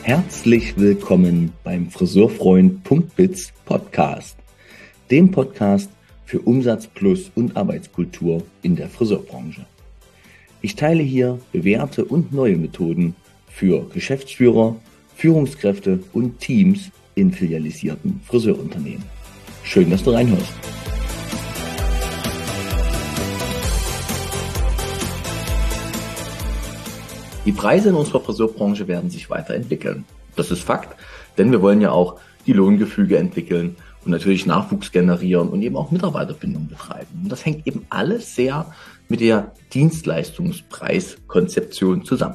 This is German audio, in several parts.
Herzlich willkommen beim Friseurfreund.biz Podcast, dem Podcast für Umsatz plus und Arbeitskultur in der Friseurbranche. Ich teile hier bewährte und neue Methoden für Geschäftsführer, Führungskräfte und Teams in filialisierten Friseurunternehmen. Schön, dass du reinhörst. Die Preise in unserer Friseurbranche werden sich weiterentwickeln. Das ist Fakt, denn wir wollen ja auch die Lohngefüge entwickeln und natürlich Nachwuchs generieren und eben auch Mitarbeiterbindung betreiben. Und das hängt eben alles sehr mit der Dienstleistungspreiskonzeption zusammen.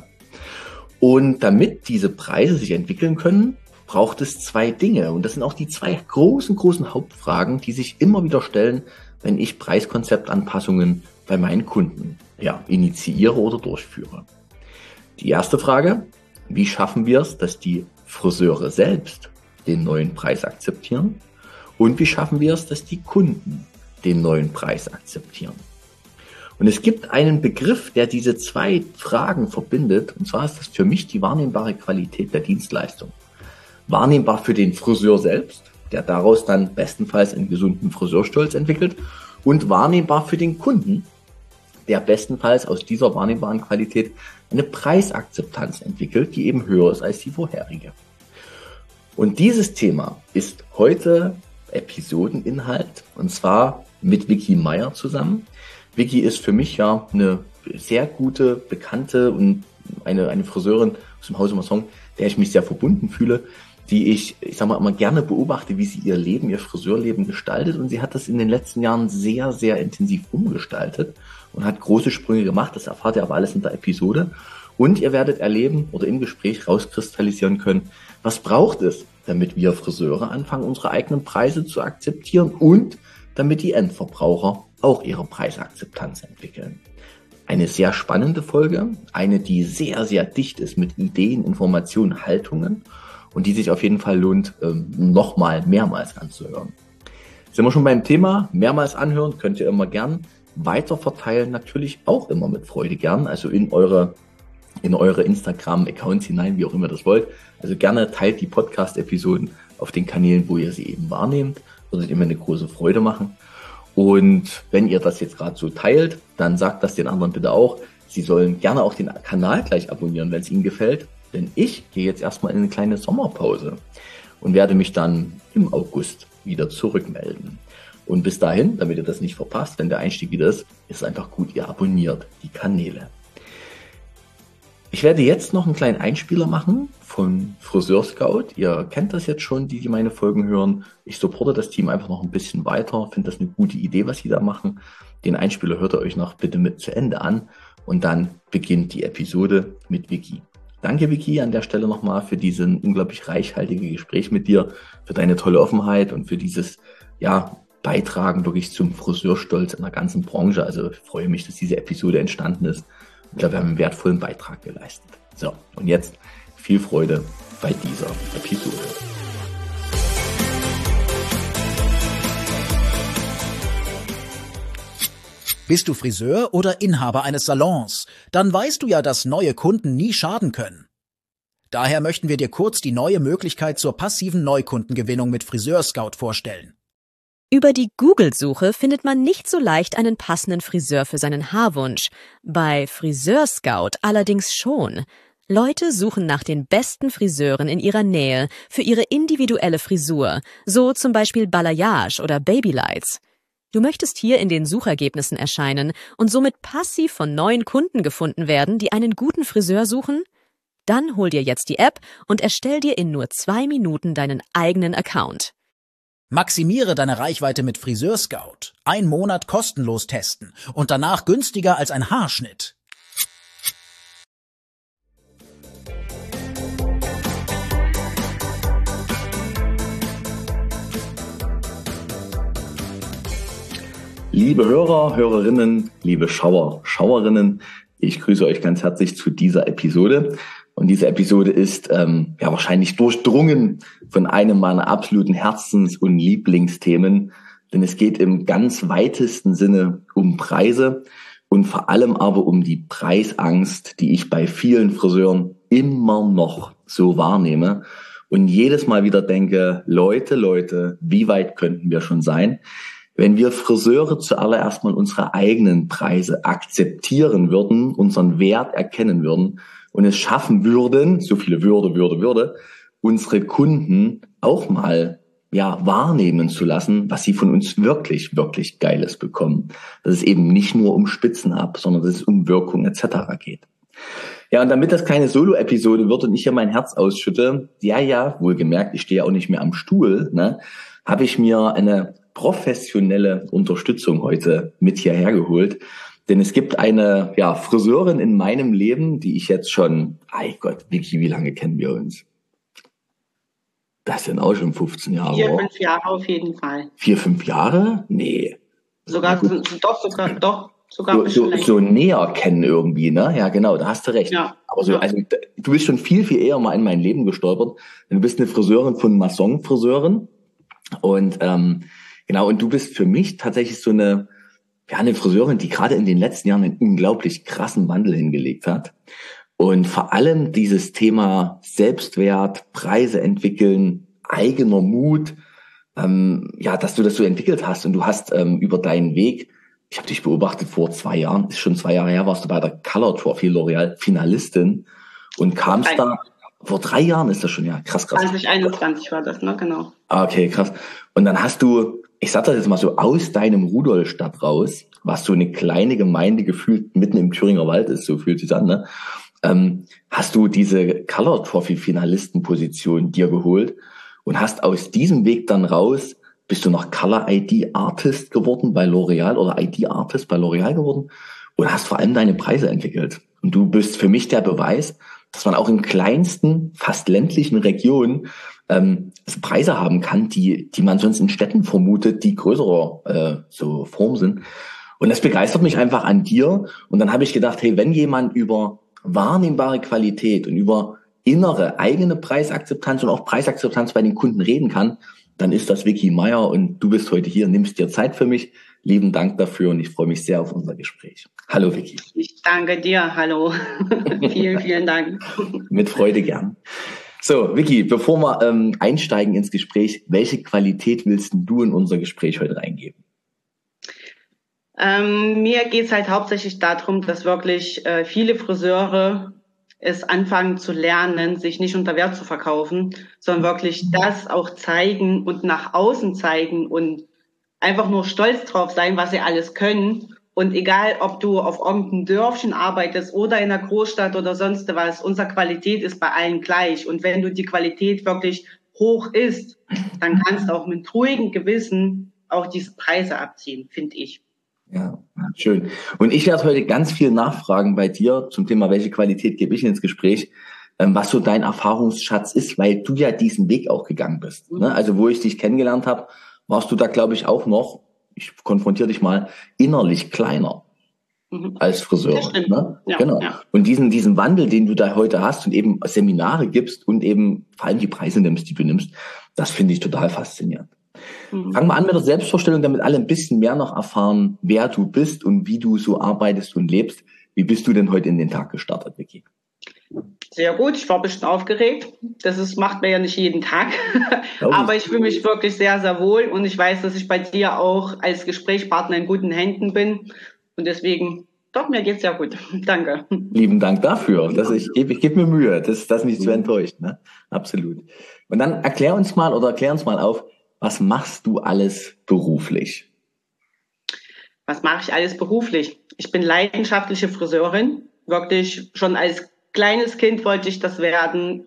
Und damit diese Preise sich entwickeln können, braucht es zwei Dinge. Und das sind auch die zwei großen Hauptfragen, die sich immer wieder stellen, wenn ich Preiskonzeptanpassungen bei meinen Kunden initiiere oder durchführe. Die erste Frage: Wie schaffen wir es, dass die Friseure selbst den neuen Preis akzeptieren? Und wie schaffen wir es, dass die Kunden den neuen Preis akzeptieren? Und es gibt einen Begriff, der diese zwei Fragen verbindet. Und zwar ist das für mich die wahrnehmbare Qualität der Dienstleistung. Wahrnehmbar für den Friseur selbst, der daraus dann bestenfalls einen gesunden Friseurstolz entwickelt. Und wahrnehmbar für den Kunden, der bestenfalls aus dieser wahrnehmbaren Qualität eine Preisakzeptanz entwickelt, die eben höher ist als die vorherige. Und dieses Thema ist heute Episodeninhalt, und zwar mit Vicky Meyer zusammen. Vicky ist für mich ja eine sehr gute, bekannte und eine Friseurin aus dem Hause Masson, der ich mich sehr verbunden fühle, die ich immer gerne beobachte, wie sie ihr Leben, ihr Friseurleben gestaltet. Und sie hat das in den letzten Jahren sehr, sehr intensiv umgestaltet und hat große Sprünge gemacht. Das erfahrt ihr aber alles in der Episode. Und ihr werdet erleben oder im Gespräch rauskristallisieren können, was braucht es, damit wir Friseure anfangen, unsere eigenen Preise zu akzeptieren und damit die Endverbraucher auch ihre Preisakzeptanz entwickeln. Eine sehr spannende Folge, eine, die sehr, sehr dicht ist mit Ideen, Informationen, Haltungen und die sich auf jeden Fall lohnt, mehrmals anzuhören. Sind wir schon beim Thema, mehrmals anhören, könnt ihr immer gern weiter verteilen, natürlich auch immer mit Freude gern, also in eure Instagram-Accounts hinein, wie auch immer das wollt. Also gerne teilt die Podcast-Episoden auf den Kanälen, wo ihr sie eben wahrnehmt, würdet ihr mir eine große Freude machen. Und wenn ihr das jetzt gerade so teilt, dann sagt das den anderen bitte auch. Sie sollen gerne auch den Kanal gleich abonnieren, wenn es ihnen gefällt. Denn ich gehe jetzt erstmal in eine kleine Sommerpause und werde mich dann im August wieder zurückmelden. Und bis dahin, damit ihr das nicht verpasst, wenn der Einstieg wieder ist es einfach gut, ihr abonniert die Kanäle. Ich werde jetzt noch einen kleinen Einspieler machen von Friseur Scout. Ihr kennt das jetzt schon, die meine Folgen hören. Ich supporte das Team einfach noch ein bisschen weiter, finde das eine gute Idee, was sie da machen. Den Einspieler hört ihr euch noch bitte mit zu Ende an und dann beginnt die Episode mit Vicky. Danke Vicky an der Stelle nochmal für diesen unglaublich reichhaltige Gespräch mit dir, für deine tolle Offenheit und für dieses Beitragen wirklich zum Friseurstolz in der ganzen Branche. Also ich freue mich, dass diese Episode entstanden ist. Ich glaube, wir haben einen wertvollen Beitrag geleistet. So, und jetzt viel Freude bei dieser Episode. Bist du Friseur oder Inhaber eines Salons? Dann weißt du ja, dass neue Kunden nie schaden können. Daher möchten wir dir kurz die neue Möglichkeit zur passiven Neukundengewinnung mit Friseur Scout vorstellen. Über die Google-Suche findet man nicht so leicht einen passenden Friseur für seinen Haarwunsch. Bei Friseur Scout allerdings schon. Leute suchen nach den besten Friseuren in ihrer Nähe für ihre individuelle Frisur, so zum Beispiel Balayage oder Babylights. Du möchtest hier in den Suchergebnissen erscheinen und somit passiv von neuen Kunden gefunden werden, die einen guten Friseur suchen? Dann hol dir jetzt die App und erstell dir in nur 2 Minuten deinen eigenen Account. Maximiere deine Reichweite mit Friseur Scout. 1 Monat kostenlos testen und danach günstiger als ein Haarschnitt. Liebe Hörer, Hörerinnen, liebe Schauer, Schauerinnen, ich grüße euch ganz herzlich zu dieser Episode. Und diese Episode ist wahrscheinlich durchdrungen von einem meiner absoluten Herzens- und Lieblingsthemen, denn es geht im ganz weitesten Sinne um Preise und vor allem aber um die Preisangst, die ich bei vielen Friseuren immer noch so wahrnehme und jedes Mal wieder denke, Leute, wie weit könnten wir schon sein, wenn wir Friseure zuallererst mal unsere eigenen Preise akzeptieren würden, unseren Wert erkennen würden und es schaffen würden, so viele Würde, unsere Kunden auch mal wahrnehmen zu lassen, was sie von uns wirklich, wirklich Geiles bekommen. Dass es eben nicht nur um Spitzen ab, sondern dass es um Wirkung etc. geht. Ja, und damit das keine Solo-Episode wird und ich hier mein Herz ausschütte, wohlgemerkt, ich stehe auch nicht mehr am Stuhl, ne, habe ich mir eine professionelle Unterstützung heute mit hierher geholt. Denn es gibt eine Friseurin in meinem Leben, die ich jetzt schon, Vicky, wie lange kennen wir uns? Das sind auch schon 15 Jahre. 4, 5 Jahre auf jeden Fall. 4, 5 Jahre? Nee. Sogar ein bisschen länger. So näher kennen irgendwie, ne? Ja, genau, da hast du recht. Ja. Aber also du bist schon viel, viel eher mal in mein Leben gestolpert. Du bist eine Friseurin von Masson-Friseuren. Und und du bist für mich tatsächlich so eine Friseurin, die gerade in den letzten Jahren einen unglaublich krassen Wandel hingelegt hat. Und vor allem dieses Thema Selbstwert, Preise entwickeln, eigener Mut, dass du das so entwickelt hast. Und du hast über deinen Weg, ich habe dich beobachtet vor 2 Jahren, ist schon 2 Jahre her, warst du bei der Color Trophy L'Oreal Finalistin und kamst da, vor 3 Jahren ist das schon, krass. 2021 war das, ne, genau. Okay, krass. Und dann hast du, ich sag das jetzt mal so, aus deinem Rudolstadt raus, was so eine kleine Gemeinde gefühlt mitten im Thüringer Wald ist, so fühlt sich an, ne? Hast du diese Color Trophy Finalistenposition dir geholt und hast aus diesem Weg dann raus, bist du noch Color ID Artist geworden bei L'Oreal oder ID Artist bei L'Oreal geworden und hast vor allem deine Preise entwickelt. Und du bist für mich der Beweis, dass man auch in kleinsten, fast ländlichen Regionen Preise haben kann, die man sonst in Städten vermutet, die größerer so Form sind. Und das begeistert mich einfach an dir. Und dann habe ich gedacht, hey, wenn jemand über wahrnehmbare Qualität und über innere, eigene Preisakzeptanz und auch Preisakzeptanz bei den Kunden reden kann, dann ist das Vicky Meyer und du bist heute hier, nimmst dir Zeit für mich. Lieben Dank dafür und ich freue mich sehr auf unser Gespräch. Hallo Vicky. Ich danke dir, hallo. Vielen, vielen Dank. Mit Freude gern. So, Vicky, bevor wir einsteigen ins Gespräch, welche Qualität willst du in unser Gespräch heute reingeben? Mir geht es halt hauptsächlich darum, dass wirklich viele Friseure es anfangen zu lernen, sich nicht unter Wert zu verkaufen, sondern wirklich das auch zeigen und nach außen zeigen und einfach nur stolz drauf sein, was sie alles können. Und egal, ob du auf irgendeinem Dörfchen arbeitest oder in einer Großstadt oder sonst was, unsere Qualität ist bei allen gleich. Und wenn du die Qualität wirklich hoch ist, dann kannst du auch mit ruhigem Gewissen auch diese Preise abziehen, finde ich. Ja, schön. Und ich werde heute ganz viel nachfragen bei dir zum Thema, welche Qualität gebe ich ins Gespräch, was so dein Erfahrungsschatz ist, weil du ja diesen Weg auch gegangen bist. Ne? Also wo ich dich kennengelernt habe, warst du da, glaube ich, auch noch, ich konfrontiere dich mal, innerlich kleiner als Friseur. Ne? Ja, genau. Ja. Und diesen Wandel, den du da heute hast und eben Seminare gibst und eben vor allem die Preise nimmst, die du nimmst, das finde ich total faszinierend. Fangen wir an mit der Selbstvorstellung, damit alle ein bisschen mehr noch erfahren, wer du bist und wie du so arbeitest und lebst. Wie bist du denn heute in den Tag gestartet, Vicky? Sehr gut, ich war ein bisschen aufgeregt. Macht man ja nicht jeden Tag. Aber ich fühle mich wirklich sehr, sehr wohl und ich weiß, dass ich bei dir auch als Gesprächspartner in guten Händen bin. Und deswegen, doch, mir geht's sehr gut. Danke. Lieben Dank dafür. Ich gebe mir Mühe, das nicht zu enttäuschen. Ne? Absolut. Und dann erklär uns mal auf, was machst du alles beruflich? Was mache ich alles beruflich? Ich bin leidenschaftliche Friseurin. Wirklich schon als kleines Kind wollte ich das werden.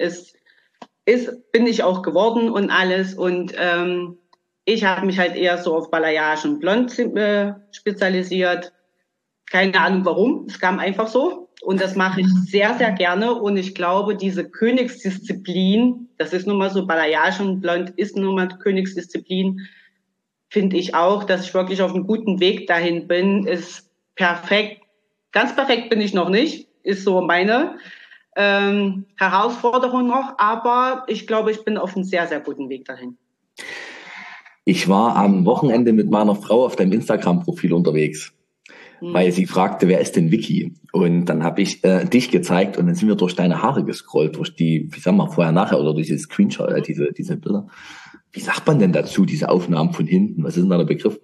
Bin ich auch geworden und alles. Und ich habe mich halt eher so auf Balayage und Blond spezialisiert. Keine Ahnung warum. Es kam einfach so. Und das mache ich sehr, sehr gerne. Und ich glaube, diese Königsdisziplin, das ist nun mal so, Balayage und Blond ist nun mal Königsdisziplin, finde ich auch, dass ich wirklich auf einem guten Weg dahin bin, ist perfekt. Ganz perfekt bin ich noch nicht, ist so meine Herausforderung noch. Aber ich glaube, ich bin auf einem sehr, sehr guten Weg dahin. Ich war am Wochenende mit meiner Frau auf deinem Instagram-Profil unterwegs. weil sie fragte, wer ist denn Vicky? Und dann habe ich dich gezeigt und dann sind wir durch deine Haare gescrollt, durch die, wie sagen wir, vorher, nachher oder durch diese Screenshot, diese Bilder. Wie sagt man denn dazu, diese Aufnahmen von hinten? Was ist denn da der Begriff?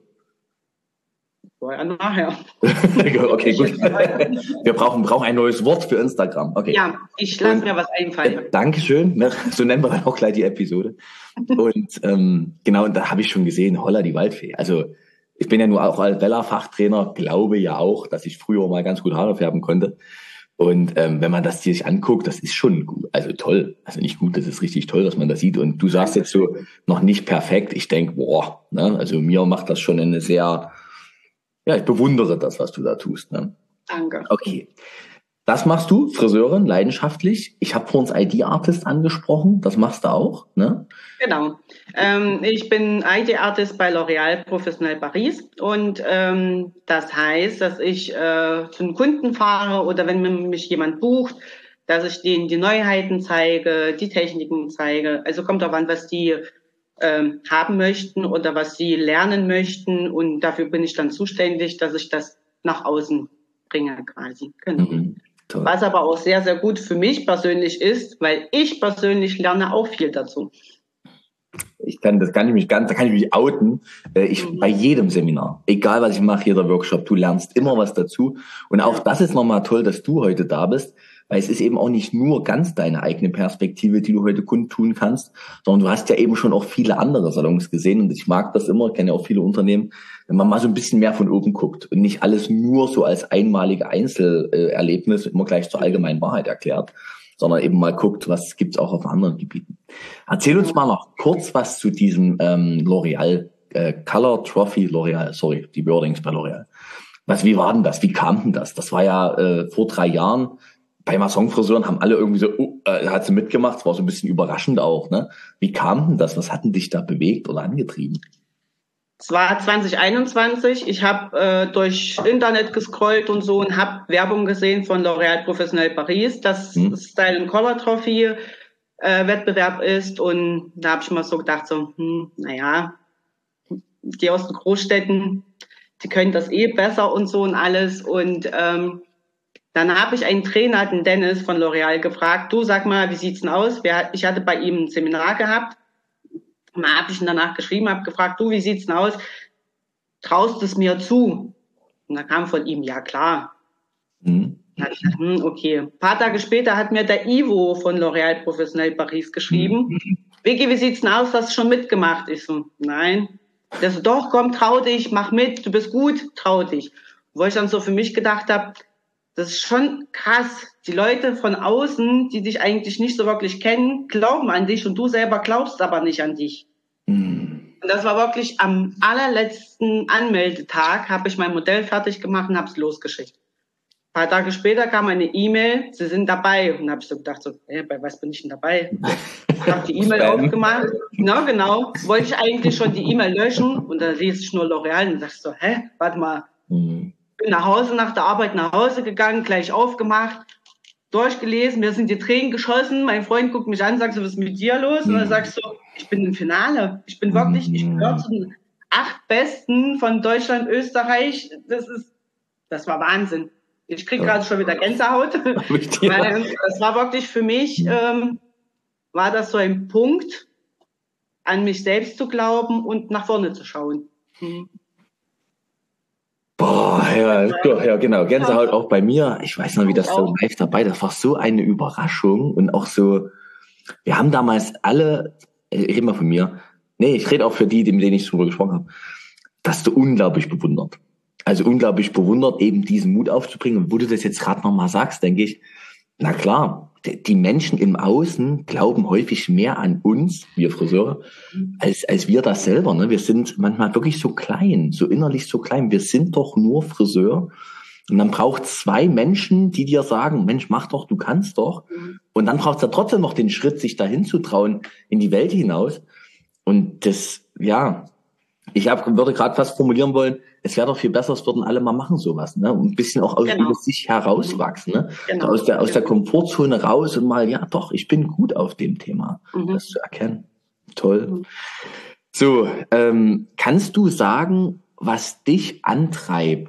Vorher, nachher. Okay, gut. Wir brauchen ein neues Wort für Instagram. Okay. Ja, ich lasse mir was einfallen. Dankeschön. So nennen wir dann auch gleich die Episode. Und genau, und da habe ich schon gesehen, Holla, die Waldfee. Also ich bin ja nur auch als Bella-Fachtrainer, glaube ja auch, dass ich früher mal ganz gut Haare färben konnte. Und wenn man das sich anguckt, das ist schon gut, also toll. Also nicht gut, das ist richtig toll, dass man das sieht. Und du sagst jetzt so, noch nicht perfekt. Ich denke, boah, ne? Also mir macht das schon eine sehr, ja, ich bewundere das, was du da tust. Ne? Danke. Okay. Das machst du, Friseurin, leidenschaftlich. Ich habe vorhin ID-Artist angesprochen, das machst du auch, ne? Genau. Ich bin ID-Artist bei L'Oréal Professionnel Paris und das heißt, dass ich zu einem Kunden fahre oder wenn mich jemand bucht, dass ich denen die Neuheiten zeige, die Techniken zeige. Also kommt darauf an, was die haben möchten oder was sie lernen möchten und dafür bin ich dann zuständig, dass ich das nach außen bringe quasi. Genau. Toll. Was aber auch sehr, sehr gut für mich persönlich ist, weil ich persönlich lerne auch viel dazu. Da kann ich mich outen. Bei jedem Seminar, egal was ich mache, jeder Workshop, du lernst immer was dazu. Und auch das ist nochmal toll, dass du heute da bist, weil es ist eben auch nicht nur ganz deine eigene Perspektive, die du heute kundtun kannst, sondern du hast ja eben schon auch viele andere Salons gesehen. Und ich mag das immer, kenne ja auch viele Unternehmen, wenn man mal so ein bisschen mehr von oben guckt und nicht alles nur so als einmalige Einzelerlebnis immer gleich zur allgemeinen Wahrheit erklärt, sondern eben mal guckt, was gibt's auch auf anderen Gebieten. Erzähl uns mal noch kurz was zu diesem L'Oréal Color Trophy L'Oréal, sorry, die Wordings bei L'Oréal. Wie war denn das? Wie kam denn das? Das war ja vor 3 Jahren. Bei Massonfriseuren haben alle irgendwie so, hat sie mitgemacht, es war so ein bisschen überraschend auch, ne? Wie kam denn das? Was hat denn dich da bewegt oder angetrieben? Es war 2021. Ich habe durch Internet gescrollt und so und habe Werbung gesehen von L'Oréal Professionnel Paris, dass Style and Color Trophy Wettbewerb ist. Und da habe ich mir so gedacht, naja, die aus den Großstädten, die können das eh besser und so und alles. Und dann habe ich einen Trainer, den Dennis von L'Oréal, gefragt, du sag mal, wie sieht's denn aus? Ich hatte bei ihm ein Seminar gehabt. Und dann habe ich ihn danach geschrieben, habe gefragt, du, wie sieht's denn aus? Traust es mir zu? Und da kam von ihm, ja klar. Dann habe ich gedacht, okay. Ein paar Tage später hat mir der Ivo von L'Oréal Professionnel Paris geschrieben. Vicky, wie sieht's denn aus? Hast du schon mitgemacht? Ich so, nein. Der so, doch, komm, trau dich, mach mit, du bist gut, trau dich. Wo ich dann so für mich gedacht habe, das ist schon krass. Die Leute von außen, die dich eigentlich nicht so wirklich kennen, glauben an dich und du selber glaubst aber nicht an dich. Und das war wirklich am allerletzten Anmeldetag, habe ich mein Modell fertig gemacht und habe es losgeschickt. Ein paar Tage später kam eine E-Mail, Sie sind dabei. Und habe ich so gedacht, bei was bin ich denn dabei? Ich habe die E-Mail aufgemacht. Genau. Wollte ich eigentlich schon die E-Mail löschen und dann lese ich nur L'Oréal und dachte so, warte mal. Bin nach der Arbeit nach Hause gegangen, gleich aufgemacht, durchgelesen, mir sind die Tränen geschossen, mein Freund guckt mich an, sagt so, was ist mit dir los? Und dann sagst du, ich bin im Finale, ich gehöre zu den 8 Besten von Deutschland, Österreich, das war Wahnsinn. Ich kriege gerade schon wieder Gänsehaut, weil das war wirklich für mich, war das so ein Punkt, an mich selbst zu glauben und nach vorne zu schauen. Boah, ja, genau. Gänsehaut auch bei mir. Ich weiß noch, wie das so live dabei, das war so eine Überraschung und auch so, wir haben damals alle, ich rede mal von mir, ich rede auch für die, mit denen ich drüber gesprochen habe, dass du unglaublich bewundert. Also unglaublich bewundert, eben diesen Mut aufzubringen. Und wo du das jetzt gerade nochmal sagst, denke ich, na klar, die Menschen im Außen glauben häufig mehr an uns, wir Friseure, als wir das selber. Ne? Wir sind manchmal wirklich so klein, so innerlich so klein. Wir sind doch nur Friseur. Und dann braucht es 2 Menschen, die dir sagen, Mensch, mach doch, du kannst doch. Und dann braucht es ja trotzdem noch den Schritt, sich dahin zu trauen, in die Welt hinaus. Und das, ja, würde gerade fast formulieren wollen, es wäre doch viel besser, es würden alle mal machen sowas, ne? Und ein bisschen auch aus sich herauswachsen, ne? Genau. Aus der Komfortzone raus und mal, ja doch, ich bin gut auf dem Thema, das zu erkennen. Toll. So, kannst du sagen, was dich antreibt,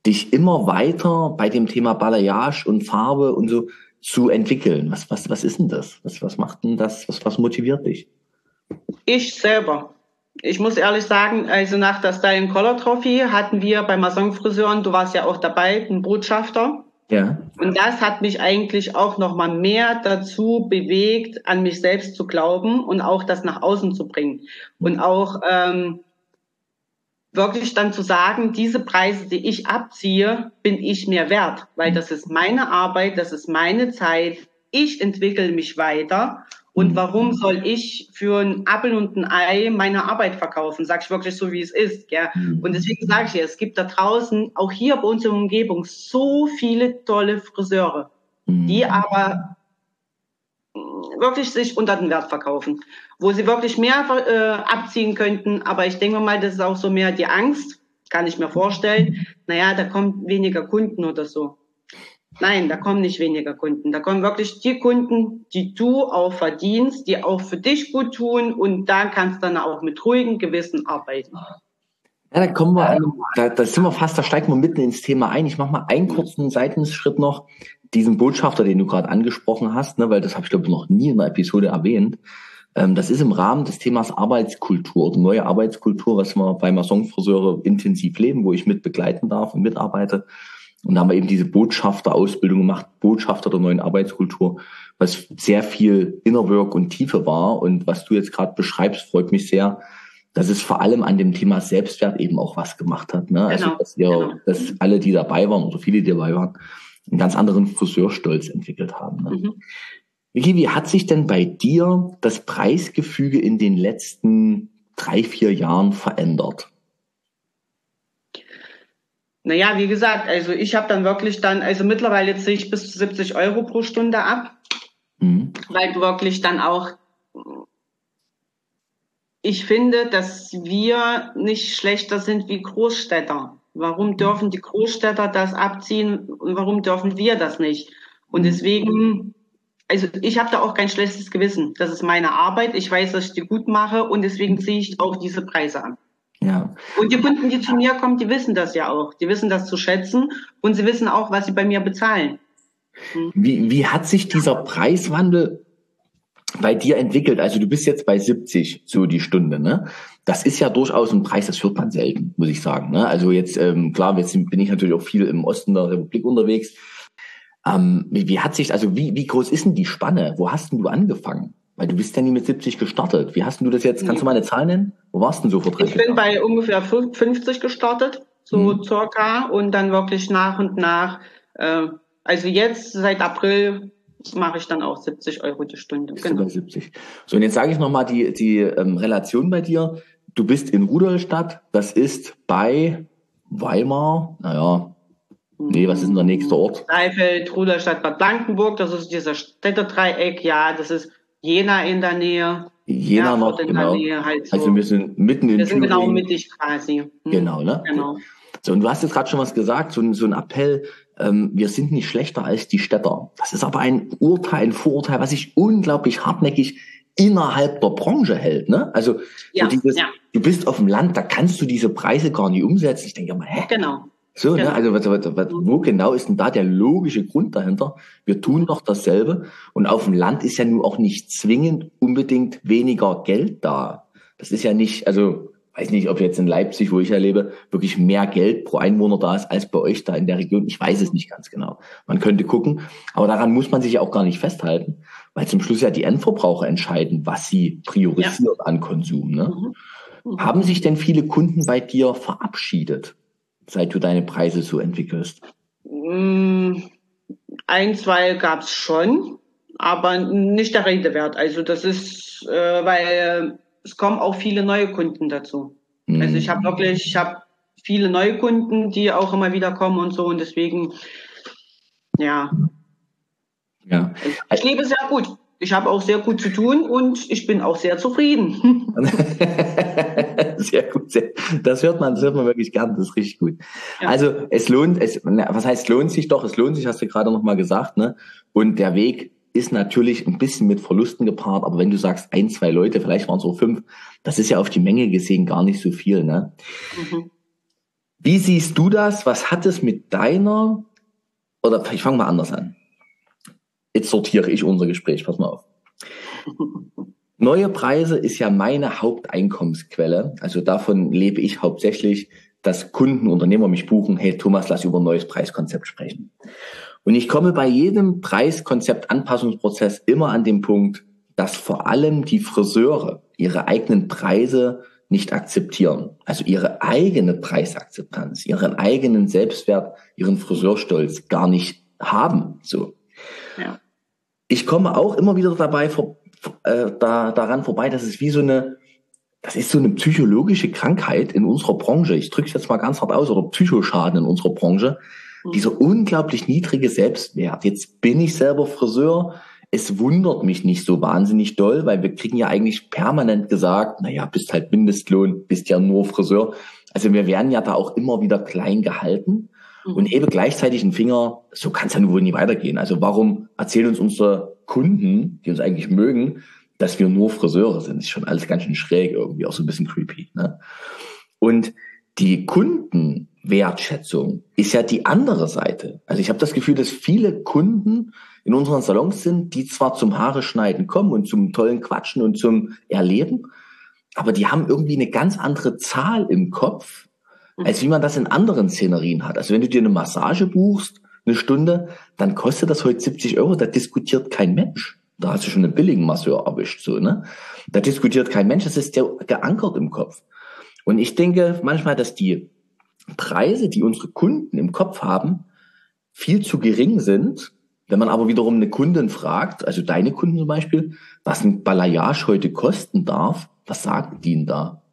dich immer weiter bei dem Thema Balayage und Farbe und so zu entwickeln? Was ist denn das? Was macht denn das? Was motiviert dich? Ich selber. Ich muss ehrlich sagen, also nach der Style Color Trophy hatten wir bei Maison Friseuren, du warst ja auch dabei, einen Botschafter. Ja. Und das hat mich eigentlich auch noch mal mehr dazu bewegt, an mich selbst zu glauben und auch das nach außen zu bringen. Und auch wirklich dann zu sagen, diese Preise, die ich abziehe, bin ich mir wert, weil das ist meine Arbeit, das ist meine Zeit, ich entwickle mich weiter. Und warum soll ich für ein Apfel und ein Ei meine Arbeit verkaufen? Sag ich wirklich so, wie es ist. Gell? Und deswegen sage ich dir, es gibt da draußen, auch hier bei uns in der Umgebung, so viele tolle Friseure, die aber wirklich sich unter den Wert verkaufen, wo sie wirklich mehr abziehen könnten. Aber ich denke mal, das ist auch so mehr die Angst, kann ich mir vorstellen. Naja, da kommen weniger Kunden oder so. Nein, da kommen nicht weniger Kunden. Da kommen wirklich die Kunden, die du auch verdienst, die auch für dich gut tun, und da kannst du dann auch mit ruhigem Gewissen arbeiten. Ja, da kommen wir, da sind wir fast, da steigen wir mitten ins Thema ein. Ich mache mal einen kurzen Seitenschritt noch. Diesen Botschafter, den du gerade angesprochen hast, ne, weil das habe ich glaube ich noch nie in einer Episode erwähnt. Das ist im Rahmen des Themas Arbeitskultur, neue Arbeitskultur, was wir bei Maison Friseure intensiv leben, wo ich mit begleiten darf und mitarbeite. Und da haben wir eben diese Botschafterausbildung gemacht, Botschafter der neuen Arbeitskultur, was sehr viel Innerwork und Tiefe war. Und was du jetzt gerade beschreibst, freut mich sehr, dass es vor allem an dem Thema Selbstwert eben auch was gemacht hat. Ne? Genau, Also, dass alle, die dabei waren, oder viele, die dabei waren, einen ganz anderen Friseurstolz entwickelt haben. Ne? Vicky, wie hat sich denn bei dir das Preisgefüge in den letzten 3-4 Jahren verändert? Naja, wie gesagt, also ich habe dann wirklich also mittlerweile ziehe ich bis zu 70 Euro pro Stunde ab, weil du wirklich dann auch, ich finde, dass wir nicht schlechter sind wie Großstädter. Warum dürfen die Großstädter das abziehen und warum dürfen wir das nicht? Und deswegen, also ich habe da auch kein schlechtes Gewissen. Das ist meine Arbeit. Ich weiß, dass ich die gut mache, und deswegen ziehe ich auch diese Preise an. Ja. Und die Kunden, die zu mir kommen, die wissen das ja auch. Die wissen das zu schätzen, und sie wissen auch, was sie bei mir bezahlen. Wie hat sich dieser Preiswandel bei dir entwickelt? Also du bist jetzt bei 70 so die Stunde, ne? Das ist ja durchaus ein Preis, das hört man selten, muss ich sagen. Ne? Also jetzt, klar, jetzt bin ich natürlich auch viel im Osten der Republik unterwegs. Wie hat sich, also wie groß ist denn die Spanne? Wo hast denn du angefangen? Weil du bist ja nie mit 70 gestartet. Wie hast denn du das jetzt? Kannst du mal eine Zahl nennen? Wo warst du denn so vor 30 Jahren? Ich bin bei ungefähr 50 gestartet, so circa, und dann wirklich nach und nach, also jetzt seit April mache ich dann auch 70 Euro die Stunde. Genau. 70. So, und jetzt sage ich nochmal die Relation bei dir. Du bist in Rudolstadt, das ist bei Weimar, was ist denn der nächste Ort? Saalfeld, Rudolstadt, Bad Blankenburg, das ist dieser Städtedreieck, ja, das ist Jena in der Nähe. Jena noch, genau. Nähe, so. Also wir sind mitten in Thüringen. Wir sind genau mittig quasi. Genau, ne? Genau. So, und du hast jetzt gerade schon was gesagt, so ein Appell, wir sind nicht schlechter als die Städter. Das ist aber ein Urteil, ein Vorurteil, was sich unglaublich hartnäckig innerhalb der Branche hält, ne? Also du bist auf dem Land, da kannst du diese Preise gar nicht umsetzen. Ich denke mal, Genau. So, genau. Ne? Also wo genau ist denn da der logische Grund dahinter? Wir tun doch dasselbe, und auf dem Land ist ja nun auch nicht zwingend unbedingt weniger Geld da. Das ist ja nicht, also weiß nicht, ob jetzt in Leipzig, wo ich ja lebe, wirklich mehr Geld pro Einwohner da ist als bei euch da in der Region. Ich weiß es nicht ganz genau. Man könnte gucken, aber daran muss man sich ja auch gar nicht festhalten, weil zum Schluss ja die Endverbraucher entscheiden, was sie priorisieren an Konsum. Ne? Haben sich denn viele Kunden bei dir verabschiedet, seit du deine Preise so entwickelst? 1, 2 gab's schon, aber nicht der Rede wert. Also das ist, weil es kommen auch viele neue Kunden dazu. Also ich habe viele neue Kunden, die auch immer wieder kommen und so, und deswegen, ja. Ich lebe sehr gut. Ich habe auch sehr gut zu tun, und ich bin auch sehr zufrieden. Sehr gut. Das hört man wirklich gern, das ist richtig gut. Ja. Also was heißt lohnt sich doch? Es lohnt sich, hast du gerade noch mal gesagt, ne? Und der Weg ist natürlich ein bisschen mit Verlusten gepaart, aber wenn du sagst 1, 2 Leute, vielleicht waren es auch 5, das ist ja auf die Menge gesehen gar nicht so viel, ne? Wie siehst du das? Was hat es mit deiner, oder ich fange mal anders an. Jetzt sortiere ich unser Gespräch, pass mal auf. Neue Preise ist ja meine Haupteinkommensquelle. Also davon lebe ich hauptsächlich, dass Kunden, Unternehmer mich buchen, hey Thomas, lass über ein neues Preiskonzept sprechen. Und ich komme bei jedem Preiskonzept-Anpassungsprozess immer an den Punkt, dass vor allem die Friseure ihre eigenen Preise nicht akzeptieren. Also ihre eigene Preisakzeptanz, ihren eigenen Selbstwert, ihren Friseurstolz gar nicht haben. So. Ja. Ich komme auch immer wieder daran vorbei, dass es wie das ist so eine psychologische Krankheit in unserer Branche. Ich drücke es jetzt mal ganz hart aus, oder Psychoschaden in unserer Branche. Dieser unglaublich niedrige Selbstwert. Jetzt bin ich selber Friseur. Es wundert mich nicht so wahnsinnig doll, weil wir kriegen ja eigentlich permanent gesagt, naja, bist halt Mindestlohn, bist ja nur Friseur. Also wir werden ja da auch immer wieder klein gehalten und hebe gleichzeitig einen Finger, so kann es ja wohl nie weitergehen. Also warum erzählen uns unsere Kunden, die uns eigentlich mögen, dass wir nur Friseure sind? Das ist schon alles ganz schön schräg irgendwie, auch so ein bisschen creepy, ne? Und die Kundenwertschätzung ist ja die andere Seite. Also ich habe das Gefühl, dass viele Kunden in unseren Salons sind, die zwar zum Haare schneiden kommen und zum tollen Quatschen und zum Erleben, aber die haben irgendwie eine ganz andere Zahl im Kopf, als wie man das in anderen Szenerien hat. Also wenn du dir eine Massage buchst, eine Stunde, dann kostet das heute 70 Euro, da diskutiert kein Mensch. Da hast du schon einen billigen Masseur erwischt, so, ne? Da diskutiert kein Mensch, das ist ja geankert im Kopf. Und ich denke manchmal, dass die Preise, die unsere Kunden im Kopf haben, viel zu gering sind. Wenn man aber wiederum eine Kundin fragt, also deine Kunden zum Beispiel, was ein Balayage heute kosten darf, was sagen die denn da?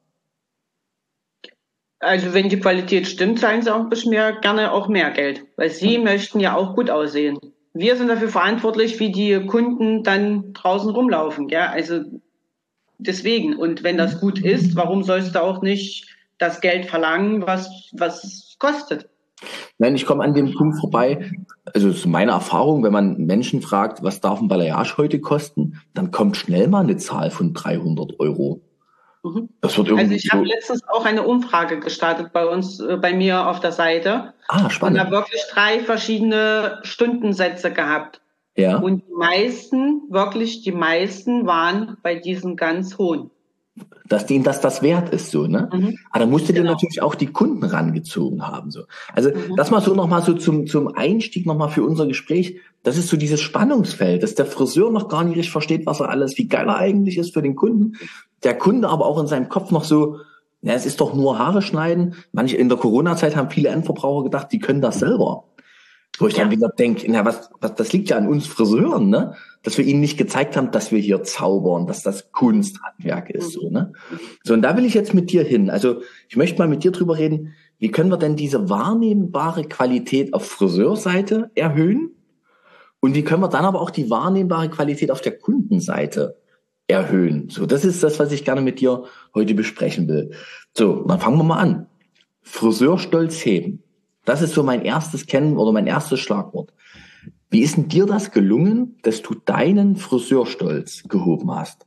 Also wenn die Qualität stimmt, zahlen sie auch ein bisschen mehr, gerne auch mehr Geld, weil sie möchten ja auch gut aussehen. Wir sind dafür verantwortlich, wie die Kunden dann draußen rumlaufen, ja, also deswegen. Und wenn das gut ist, warum sollst du auch nicht das Geld verlangen, was es kostet? Nein, ich komme an dem Punkt vorbei, also es ist meine Erfahrung, wenn man Menschen fragt, was darf ein Balayage heute kosten, dann kommt schnell mal eine Zahl von 300 Euro. Das wird irgendwie also ich habe letztens auch eine Umfrage gestartet bei uns, bei mir auf der Seite. Spannend. Und habe wirklich 3 verschiedene Stundensätze gehabt. Ja. Und die meisten waren bei diesen ganz hohen. Dass denen das wert ist, so, ne? Aber da musst du dir natürlich auch die Kunden rangezogen haben, so. Also, das mal so nochmal so zum Einstieg nochmal für unser Gespräch. Das ist so dieses Spannungsfeld, dass der Friseur noch gar nicht richtig versteht, wie geil er eigentlich ist für den Kunden. Der Kunde aber auch in seinem Kopf noch so, ja, es ist doch nur Haare schneiden. Manche in der Corona-Zeit haben viele Endverbraucher gedacht, die können das selber. Wo ich dann wieder denke, das liegt ja an uns Friseuren, ne? Dass wir ihnen nicht gezeigt haben, dass wir hier zaubern, dass das Kunsthandwerk ist, so, ne? So, und da will ich jetzt mit dir hin. Also, ich möchte mal mit dir drüber reden, wie können wir denn diese wahrnehmbare Qualität auf Friseurseite erhöhen? Und wie können wir dann aber auch die wahrnehmbare Qualität auf der Kundenseite erhöhen? So, das ist das, was ich gerne mit dir heute besprechen will. So, dann fangen wir mal an. Friseurstolz heben. Das ist so mein erstes mein erstes Schlagwort. Wie ist denn dir das gelungen, dass du deinen Friseurstolz gehoben hast?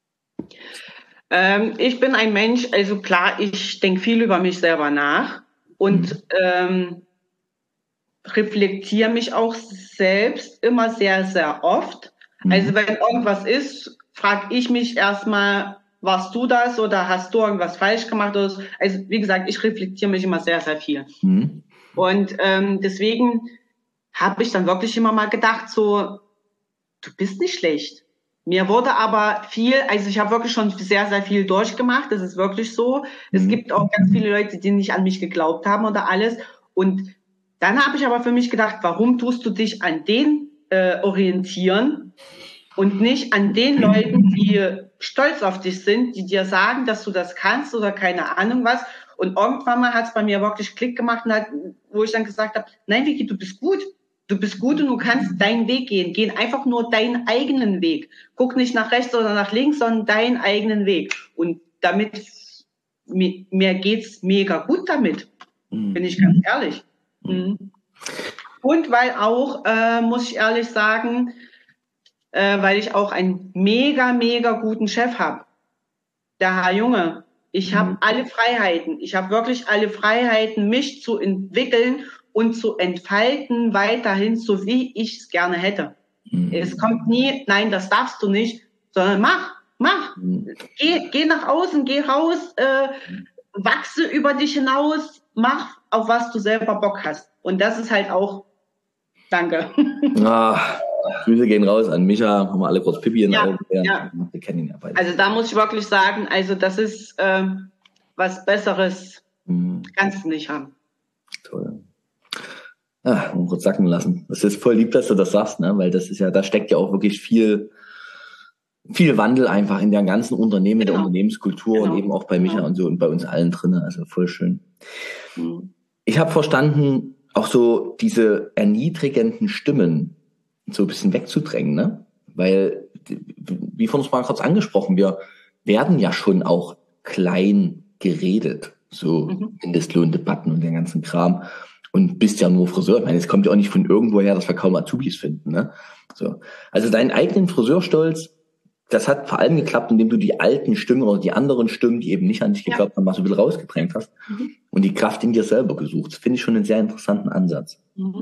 Ich bin ein Mensch, also klar, ich denke viel über mich selber nach und reflektiere mich auch selbst immer sehr, sehr oft. Also wenn irgendwas ist, frage ich mich erstmal, warst du das oder hast du irgendwas falsch gemacht? Also wie gesagt, ich reflektiere mich immer sehr, sehr viel. Und deswegen habe ich dann wirklich immer mal gedacht, so, du bist nicht schlecht. Mir wurde aber also ich habe wirklich schon sehr, sehr viel durchgemacht, das ist wirklich so. Es gibt auch ganz viele Leute, die nicht an mich geglaubt haben oder alles. Und dann habe ich aber für mich gedacht, warum tust du dich an denen orientieren und nicht an den Leuten, die stolz auf dich sind, die dir sagen, dass du das kannst oder keine Ahnung was. Und irgendwann mal hat es bei mir wirklich Klick gemacht, wo ich dann gesagt habe, nein, Vicky, du bist gut. Du bist gut und du kannst deinen Weg gehen. Geh einfach nur deinen eigenen Weg. Guck nicht nach rechts oder nach links, sondern deinen eigenen Weg. Und damit, mir geht's mega gut damit. Bin ich ganz ehrlich. Und weil auch, muss ich ehrlich sagen, weil ich auch einen mega, mega guten Chef habe. Der Herr Junge, Ich habe alle Freiheiten. Ich habe wirklich alle Freiheiten, mich zu entwickeln und zu entfalten weiterhin, so wie ich es gerne hätte. Es kommt nie, nein, das darfst du nicht, sondern mach. Geh nach außen, geh raus, wachse über dich hinaus, mach, auf was du selber Bock hast. Und das ist halt auch, danke. Grüße gehen raus an Micha, haben wir alle kurz Pipi in den Augen. Ja. Wir kennen ihn ja beide. Also da muss ich wirklich sagen, also das ist was Besseres, kannst du nicht haben. Toll. Mal kurz sacken lassen. Das ist voll lieb, dass du das sagst, ne? Weil das ist ja, da steckt ja auch wirklich viel Wandel einfach in der ganzen Unternehmen, der Unternehmenskultur und eben auch bei Micha und so und bei uns allen drin. Also voll schön. Ich habe verstanden, auch so diese erniedrigenden Stimmen so ein bisschen wegzudrängen, ne? Weil, wie von uns mal kurz angesprochen, wir werden ja schon auch klein geredet, so Mindestlohndebatten und den ganzen Kram. Und bist ja nur Friseur. Ich meine, es kommt ja auch nicht von irgendwo her, dass wir kaum Azubis finden, ne? So. Also deinen eigenen Friseurstolz, das hat vor allem geklappt, indem du die alten Stimmen oder die anderen Stimmen, die eben nicht an dich geglaubt haben, mal so ein bisschen rausgedrängt hast und die Kraft in dir selber gesucht. Das finde ich schon einen sehr interessanten Ansatz.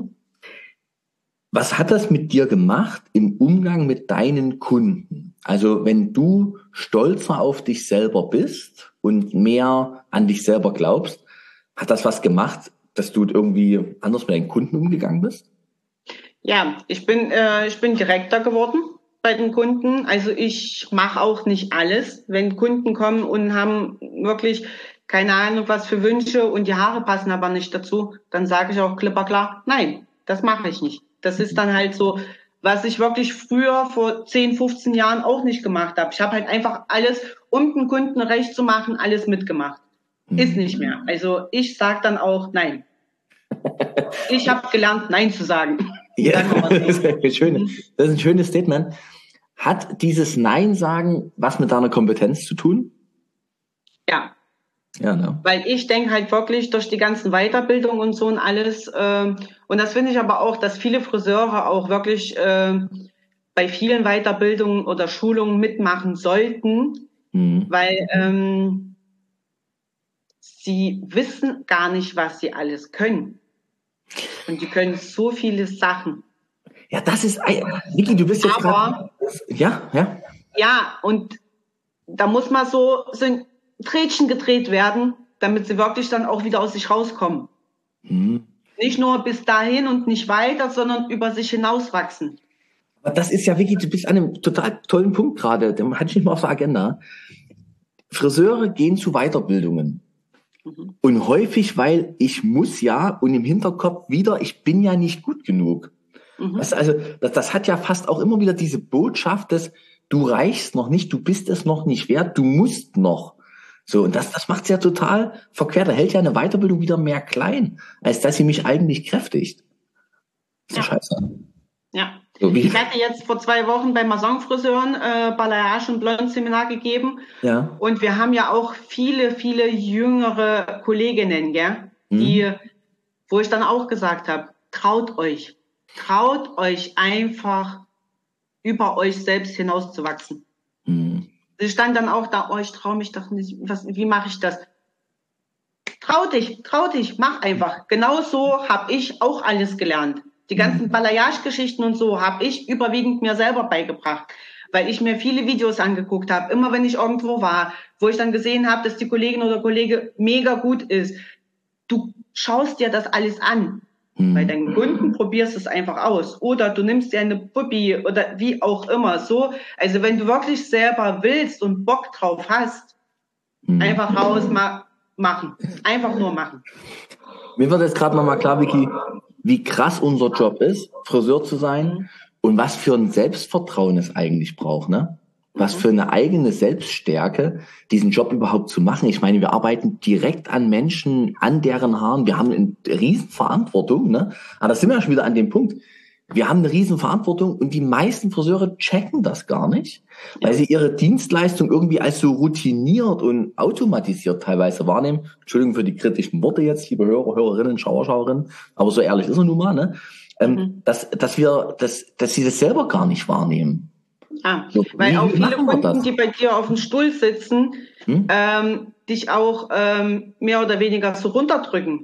Was hat das mit dir gemacht im Umgang mit deinen Kunden? Also wenn du stolzer auf dich selber bist und mehr an dich selber glaubst, hat das was gemacht, dass du irgendwie anders mit deinen Kunden umgegangen bist? Ja, ich bin direkter geworden bei den Kunden. Also ich mache auch nicht alles. Wenn Kunden kommen und haben wirklich keine Ahnung was für Wünsche und die Haare passen aber nicht dazu, dann sage ich auch klipp und klar, nein, das mache ich nicht. Das ist dann halt so, was ich wirklich früher vor 10, 15 Jahren auch nicht gemacht habe. Ich habe halt einfach alles, um den Kunden recht zu machen, alles mitgemacht. Ist nicht mehr. Also ich sage dann auch nein. Ich habe gelernt, nein zu sagen. Ja, das ist ein schönes Statement. Hat dieses Nein sagen was mit deiner Kompetenz zu tun? Ja. Ja, ne? Weil ich denke halt wirklich durch die ganzen Weiterbildungen und so und alles, und das finde ich aber auch, dass viele Friseure auch wirklich bei vielen Weiterbildungen oder Schulungen mitmachen sollten, weil sie wissen gar nicht, was sie alles können. Und die können so viele Sachen. Ja, das ist, Niki, du bist jetzt gerade. Ja. Ja, und da muss mal so ein Trädchen gedreht werden, damit sie wirklich dann auch wieder aus sich rauskommen. Nicht nur bis dahin und nicht weiter, sondern über sich hinauswachsen. Aber das ist ja wirklich, du bist an einem total tollen Punkt gerade, den hatte ich nicht mal auf der Agenda. Friseure gehen zu Weiterbildungen. Und häufig, weil ich muss ja und im Hinterkopf wieder, ich bin ja nicht gut genug. Also das hat ja fast auch immer wieder diese Botschaft, dass du reichst noch nicht, du bist es noch nicht wert, du musst noch. So, und das macht es ja total verquer. Da hält ja eine Weiterbildung wieder mehr klein, als dass sie mich eigentlich kräftigt. Das ist scheiße. Ja. So, ich hatte jetzt vor 2 Wochen bei Massonfriseuren Balayage und Blond-Seminar gegeben. Ja. Und wir haben ja auch viele, viele jüngere Kolleginnen, gell? Die, wo ich dann auch gesagt habe, traut euch einfach über euch selbst hinauszuwachsen. Sie stand dann auch da, ich traue mich doch nicht, wie mache ich das? Trau dich, mach einfach. Genauso habe ich auch alles gelernt. Die ganzen Balayage-Geschichten und so habe ich überwiegend mir selber beigebracht, weil ich mir viele Videos angeguckt habe, immer wenn ich irgendwo war, wo ich dann gesehen habe, dass die Kollegin oder Kollege mega gut ist. Du schaust dir das alles an. Bei deinen Kunden probierst es einfach aus. Oder du nimmst dir eine Puppy oder wie auch immer. So, also wenn du wirklich selber willst und Bock drauf hast, einfach raus machen. Einfach nur machen. Mir wird jetzt gerade nochmal klar, Vicky, wie krass unser Job ist, Friseur zu sein und was für ein Selbstvertrauen es eigentlich braucht, ne? Was für eine eigene Selbststärke, diesen Job überhaupt zu machen. Ich meine, wir arbeiten direkt an Menschen, an deren Haaren. Wir haben eine riesen Verantwortung, ne? Aber da sind wir ja schon wieder an dem Punkt. Wir haben eine riesen Verantwortung und die meisten Friseure checken das gar nicht, weil sie ihre Dienstleistung irgendwie als so routiniert und automatisiert teilweise wahrnehmen. Entschuldigung für die kritischen Worte jetzt, liebe Hörer, Hörerinnen, Schauerinnen, aber so ehrlich ist er nun mal, ne? Dass sie das selber gar nicht wahrnehmen. Ja, So, weil auch viele machen wir Kunden, das? die bei dir auf dem Stuhl sitzen, dich auch mehr oder weniger so runterdrücken.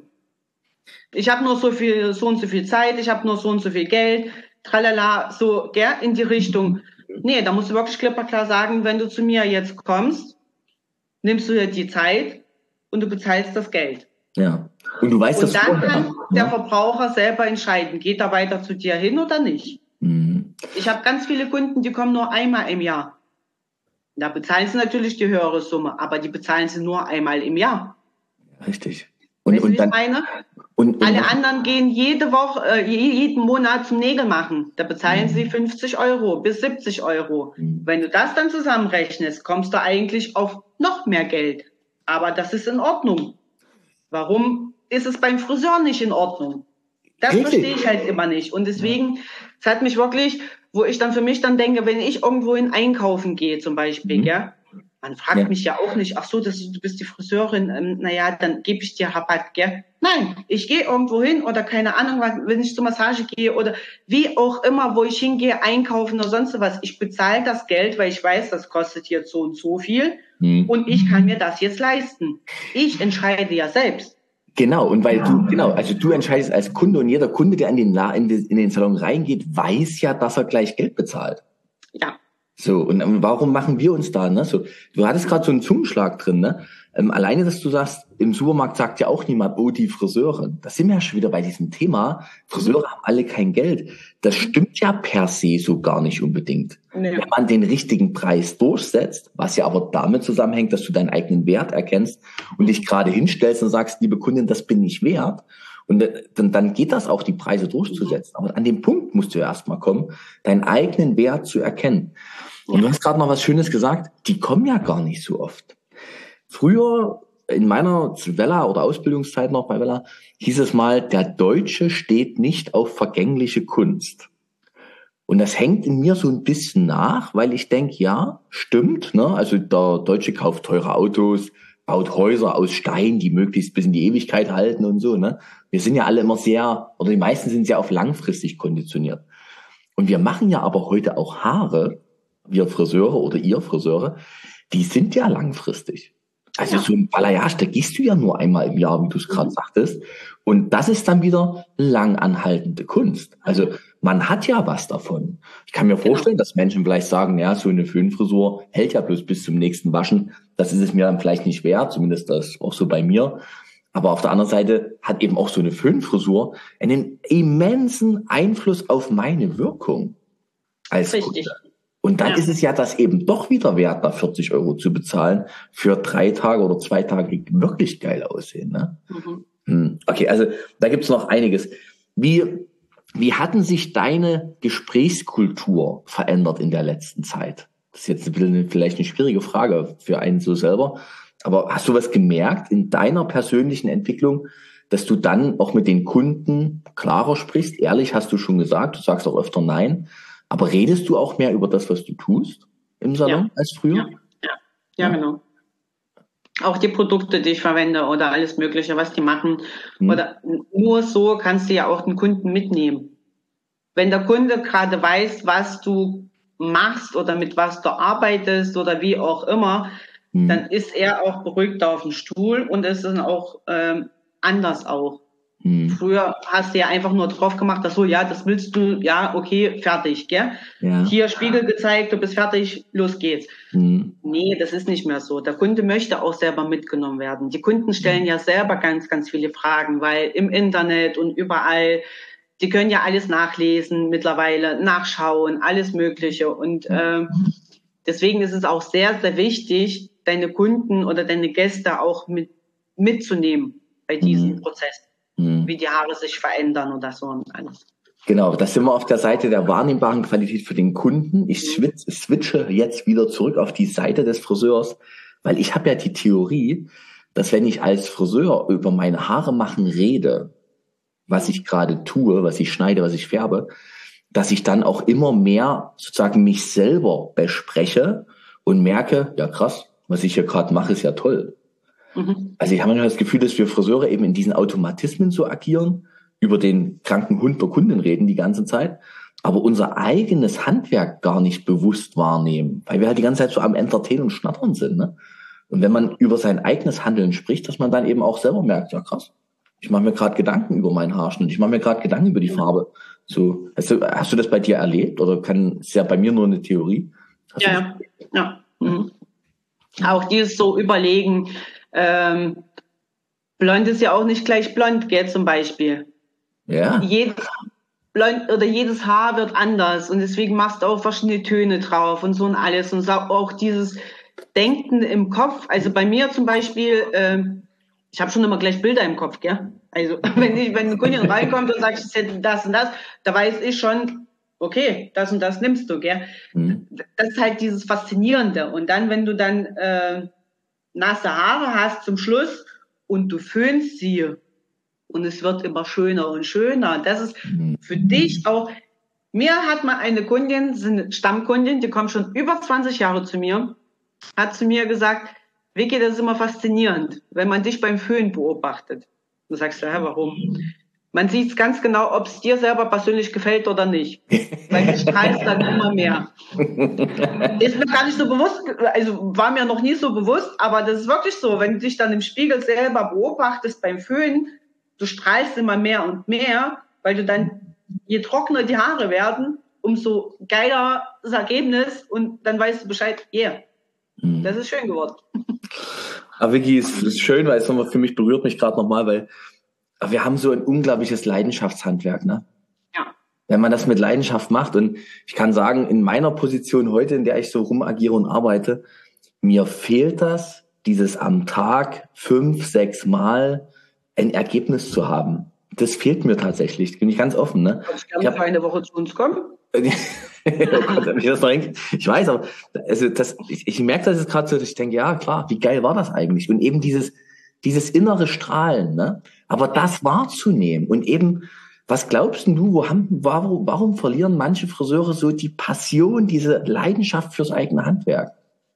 Ich habe nur so und so viel Zeit, ich habe nur so und so viel Geld, tralala, so, gell, in die Richtung. Nee, da musst du wirklich klipp und klar sagen, wenn du zu mir jetzt kommst, nimmst du dir die Zeit und du bezahlst das Geld. Ja. Und du weißt Und das dann vorher. kann der Ne? Verbraucher selber entscheiden, geht er weiter zu dir hin oder nicht. Mhm. Ich habe ganz viele Kunden, die kommen nur einmal im Jahr. Da bezahlen sie natürlich die höhere Summe, aber die bezahlen sie nur einmal im Jahr. Richtig. Weißt du, wie Und ich dann, meine? und Alle anderen gehen jede Woche, jeden Monat zum Nägel machen. Da bezahlen sie 50 Euro bis 70 Euro. Wenn du das dann zusammenrechnest, kommst du eigentlich auf noch mehr Geld. Aber das ist in Ordnung. Warum ist es beim Friseur nicht in Ordnung? Das Richtig. verstehe ich halt immer nicht. Und deswegen, es hat mich wirklich, wo ich dann für mich dann denke, wenn ich irgendwohin einkaufen gehe zum Beispiel, gell, man fragt mich ja auch nicht, ach so, du bist die Friseurin, naja, dann gebe ich dir Rabatt, gell? Nein, ich gehe irgendwo hin oder keine Ahnung, wenn ich zur Massage gehe oder wie auch immer, wo ich hingehe, einkaufen oder sonst was. Ich bezahle das Geld, weil ich weiß, das kostet jetzt so und so viel und ich kann mir das jetzt leisten. Ich entscheide ja selbst. Genau, und weil also du entscheidest als Kunde und jeder Kunde, der in den Salon reingeht, weiß ja, dass er gleich Geld bezahlt. Ja. So, und warum machen wir uns da, ne? So, du hattest gerade so einen Zungenschlag drin, ne? Alleine, dass du sagst, im Supermarkt sagt ja auch niemand, oh, die Friseurin. Das sind wir ja schon wieder bei diesem Thema. Friseure haben alle kein Geld. Das stimmt ja per se so gar nicht unbedingt. Nee. Wenn man den richtigen Preis durchsetzt, was ja aber damit zusammenhängt, dass du deinen eigenen Wert erkennst und dich gerade hinstellst und sagst, liebe Kundin, das bin ich wert. Und dann geht das auch, die Preise durchzusetzen. Aber an dem Punkt musst du ja erstmal kommen, deinen eigenen Wert zu erkennen. Und du hast gerade noch was Schönes gesagt, die kommen ja gar nicht so oft. Früher, in meiner Wella oder Ausbildungszeit noch bei Wella, hieß es mal, der Deutsche steht nicht auf vergängliche Kunst. Und das hängt in mir so ein bisschen nach, weil ich denke, ja, stimmt, ne? Also der Deutsche kauft teure Autos, baut Häuser aus Stein, die möglichst bis in die Ewigkeit halten und so, ne? Wir sind ja alle immer sehr, oder die meisten sind sehr auf langfristig konditioniert. Und wir machen ja aber heute auch Haare, wir Friseure oder ihr Friseure, die sind ja langfristig. Also so ein Balayage, da gehst du ja nur einmal im Jahr, wie du es gerade sagtest. Und das ist dann wieder lang anhaltende Kunst. Also man hat ja was davon. Ich kann mir vorstellen, dass Menschen vielleicht sagen, ja, so eine Föhnfrisur hält ja bloß bis zum nächsten Waschen. Das ist es mir dann vielleicht nicht wert, zumindest das auch so bei mir. Aber auf der anderen Seite hat eben auch so eine Föhnfrisur einen immensen Einfluss auf meine Wirkung als Kunde. Und dann ist es ja das eben doch wieder wert, da 40 Euro zu bezahlen für 3 Tage oder 2 Tage, die wirklich geil aussehen. Ne? Okay, also da gibt's noch einiges. Wie hatten sich deine Gesprächskultur verändert in der letzten Zeit? Das ist jetzt vielleicht eine schwierige Frage für einen so selber. Aber hast du was gemerkt in deiner persönlichen Entwicklung, dass du dann auch mit den Kunden klarer sprichst? Ehrlich, hast du schon gesagt, du sagst auch öfter Nein. Aber redest du auch mehr über das, was du tust im Salon als früher? Ja, genau. Auch die Produkte, die ich verwende oder alles Mögliche, was die machen. Oder nur so kannst du ja auch den Kunden mitnehmen. Wenn der Kunde gerade weiß, was du machst oder mit was du arbeitest oder wie auch immer, dann ist er auch beruhigter auf dem Stuhl und es ist dann auch anders auch. Früher hast du ja einfach nur drauf gemacht, dass so, ja, das willst du, ja, okay, fertig, gell? Ja. Hier Spiegel gezeigt, du bist fertig, los geht's. Nee, das ist nicht mehr so. Der Kunde möchte auch selber mitgenommen werden. Die Kunden stellen ja selber ganz, ganz viele Fragen, weil im Internet und überall, die können ja alles nachlesen mittlerweile, nachschauen, alles Mögliche. Und deswegen ist es auch sehr, sehr wichtig, deine Kunden oder deine Gäste auch mitzunehmen bei diesem Prozess. Wie die Haare sich verändern oder so und alles. Genau, das sind wir auf der Seite der wahrnehmbaren Qualität für den Kunden. Ich switche jetzt wieder zurück auf die Seite des Friseurs, weil ich habe ja die Theorie, dass wenn ich als Friseur über meine Haare machen rede, was ich gerade tue, was ich schneide, was ich färbe, dass ich dann auch immer mehr sozusagen mich selber bespreche und merke, ja krass, was ich hier gerade mache, ist ja toll. Also ich habe manchmal das Gefühl, dass wir Friseure eben in diesen Automatismen so agieren, über den kranken Hund der Kundin reden die ganze Zeit, aber unser eigenes Handwerk gar nicht bewusst wahrnehmen, weil wir halt die ganze Zeit so am Entertainen und Schnattern sind, ne? Und wenn man über sein eigenes Handeln spricht, dass man dann eben auch selber merkt, ja krass, ich mache mir gerade Gedanken über meinen Haarschnitt, ich mache mir gerade Gedanken über die Farbe. So, hast du das bei dir erlebt oder ist ja bei mir nur eine Theorie? Ja. Mhm. Auch dieses so überlegen, blond ist ja auch nicht gleich blond, gell, zum Beispiel. Ja. Jedes Haar wird anders und deswegen machst du auch verschiedene Töne drauf und so und alles und auch dieses Denken im Kopf. Also bei mir zum Beispiel, ich habe schon immer gleich Bilder im Kopf, gell? Also wenn eine Kundin reinkommt und sagt, ich hätte das und das, da weiß ich schon, okay, das und das nimmst du, gell? Mhm. Das ist halt dieses Faszinierende. Und dann, wenn du dann nasse Haare hast zum Schluss und du föhnst sie und es wird immer schöner und schöner. Das ist für dich auch, mir hat mal eine Kundin, eine Stammkundin, die kommt schon über 20 Jahre zu mir, hat zu mir gesagt, Vicky, das ist immer faszinierend, wenn man dich beim Föhn beobachtet. Du sagst, ja, warum? Man sieht ganz genau, ob es dir selber persönlich gefällt oder nicht. Weil du strahlst dann immer mehr. Ist mir gar nicht so bewusst, also war mir noch nie so bewusst, aber das ist wirklich so, wenn du dich dann im Spiegel selber beobachtest beim Föhn, du strahlst immer mehr und mehr, weil du dann, je trockener die Haare werden, umso geiler das Ergebnis und dann weißt du Bescheid, yeah, das ist schön geworden. Aber Vicky, es ist schön, weil es nochmal für mich berührt mich gerade nochmal, weil wir haben so ein unglaubliches Leidenschaftshandwerk, ne? Ja. Wenn man das mit Leidenschaft macht und ich kann sagen, in meiner Position heute, in der ich so rumagiere und arbeite, mir fehlt das, dieses am Tag 5, 6 Mal ein Ergebnis zu haben. Das fehlt mir tatsächlich, bin ich ganz offen, ne? Ich kann für eine Woche zu uns kommen. Ich weiß, aber also ich merke das jetzt gerade so, dass ich denke, ja klar, wie geil war das eigentlich? Und eben dieses innere Strahlen, ne? Aber das wahrzunehmen und eben, was glaubst du, warum verlieren manche Friseure so die Passion, diese Leidenschaft fürs eigene Handwerk?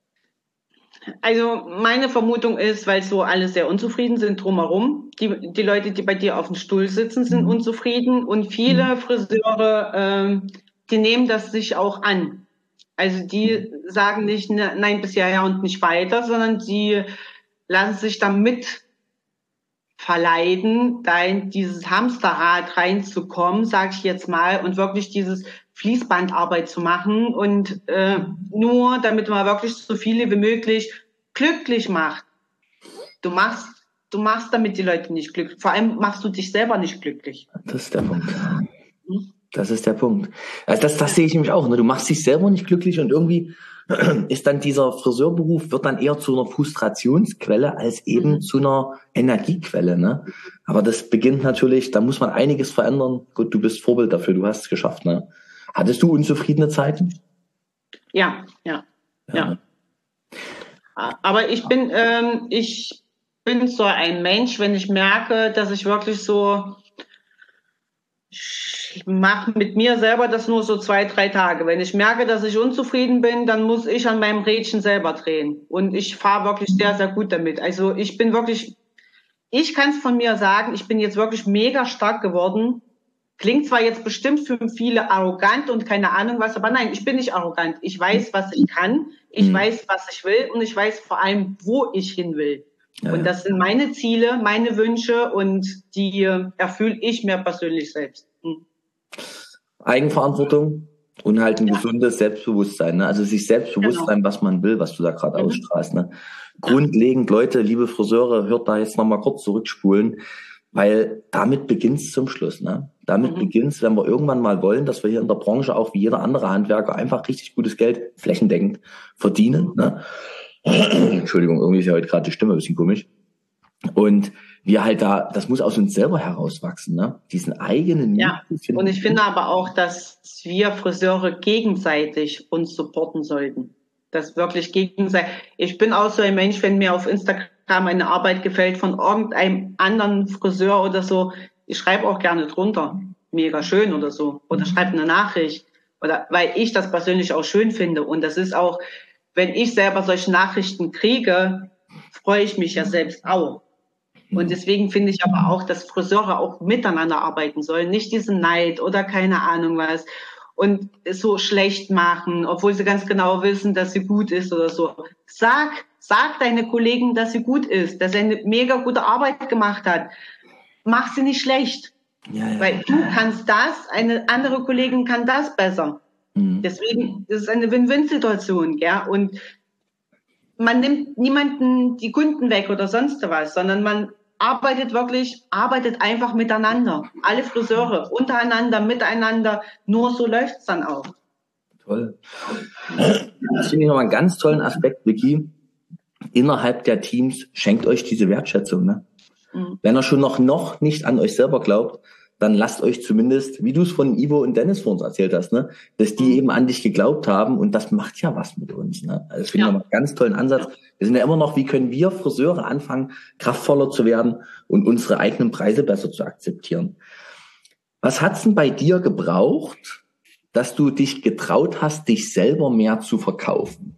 Also meine Vermutung ist, weil so alle sehr unzufrieden sind drumherum. Die Leute, die bei dir auf dem Stuhl sitzen, sind unzufrieden und viele Friseure, die nehmen das sich auch an. Also die sagen nicht nein bis hierher und nicht weiter, sondern die lassen sich damit verleiten, da in dieses Hamsterrad reinzukommen, sage ich jetzt mal, und wirklich dieses Fließbandarbeit zu machen und nur, damit man wirklich so viele wie möglich glücklich macht. Du machst damit die Leute nicht glücklich. Vor allem machst du dich selber nicht glücklich. Das ist der Punkt. Das ist der Punkt. Also das sehe ich nämlich auch. Ne? Du machst dich selber nicht glücklich und irgendwie ist dann dieser Friseurberuf, wird dann eher zu einer Frustrationsquelle als eben zu einer Energiequelle. Ne? Aber das beginnt natürlich, da muss man einiges verändern. Gut, du bist Vorbild dafür, du hast es geschafft. Ne? Hattest du unzufriedene Zeiten? Ja. Aber ich bin so ein Mensch, wenn ich merke, dass ich wirklich so, ich mache mit mir selber das nur so 2, 3 Tage. Wenn ich merke, dass ich unzufrieden bin, dann muss ich an meinem Rädchen selber drehen. Und ich fahre wirklich sehr, sehr gut damit. Also ich kann es von mir sagen, ich bin jetzt wirklich mega stark geworden. Klingt zwar jetzt bestimmt für viele arrogant und keine Ahnung was, aber nein, ich bin nicht arrogant. Ich weiß, was ich kann, ich weiß, was ich will und ich weiß vor allem, wo ich hin will. Ja. Und das sind meine Ziele, meine Wünsche und die erfülle ich mir persönlich selbst. Eigenverantwortung und halt ein gesundes Selbstbewusstsein. Ne? Also sich selbstbewusst sein, was man will, was du da gerade ausstrahlst. Ne? Grundlegend, Leute, liebe Friseure, hört da jetzt nochmal kurz zurückspulen, weil damit beginnt's zum Schluss. Ne? Damit beginnt's, wenn wir irgendwann mal wollen, dass wir hier in der Branche auch wie jeder andere Handwerker einfach richtig gutes Geld flächendeckend verdienen. Ne? Entschuldigung, irgendwie ist ja heute gerade die Stimme ein bisschen komisch. Und wir halt das muss aus uns selber herauswachsen, ne? Diesen eigenen Mut finden. Und ich finde aber auch, dass wir Friseure gegenseitig uns supporten sollten. Das wirklich gegenseitig. Ich bin auch so ein Mensch, wenn mir auf Instagram eine Arbeit gefällt von irgendeinem anderen Friseur oder so, ich schreibe auch gerne drunter, mega schön oder so. Oder schreibe eine Nachricht. Oder weil ich das persönlich auch schön finde. Und das ist auch, wenn ich selber solche Nachrichten kriege, freue ich mich ja selbst auch. Und deswegen finde ich aber auch, dass Friseure auch miteinander arbeiten sollen, nicht diesen Neid oder keine Ahnung was. und so schlecht machen, obwohl sie ganz genau wissen, dass sie gut ist oder so. Sag deine Kollegen, dass sie gut ist, dass sie eine mega gute Arbeit gemacht hat. Mach sie nicht schlecht. Ja. Weil du kannst das, eine andere Kollegin kann das besser. Deswegen ist es eine Win-Win-Situation, ja. Und man nimmt niemanden die Kunden weg oder sonst was, sondern man arbeitet einfach miteinander. Alle Friseure, untereinander, miteinander. Nur so läuft's dann auch. Toll. Das finde ich nochmal einen ganz tollen Aspekt, Vicky. Innerhalb der Teams schenkt euch diese Wertschätzung, ne? Wenn ihr schon noch nicht an euch selber glaubt, dann lasst euch zumindest, wie du es von Ivo und Dennis vor uns erzählt hast, ne, dass die eben an dich geglaubt haben, und das macht ja was mit uns. Ne? Also das finde ich einen ganz tollen Ansatz. Wir sind ja immer noch, wie können wir Friseure anfangen, kraftvoller zu werden und unsere eigenen Preise besser zu akzeptieren. Was hat's denn bei dir gebraucht, dass du dich getraut hast, dich selber mehr zu verkaufen?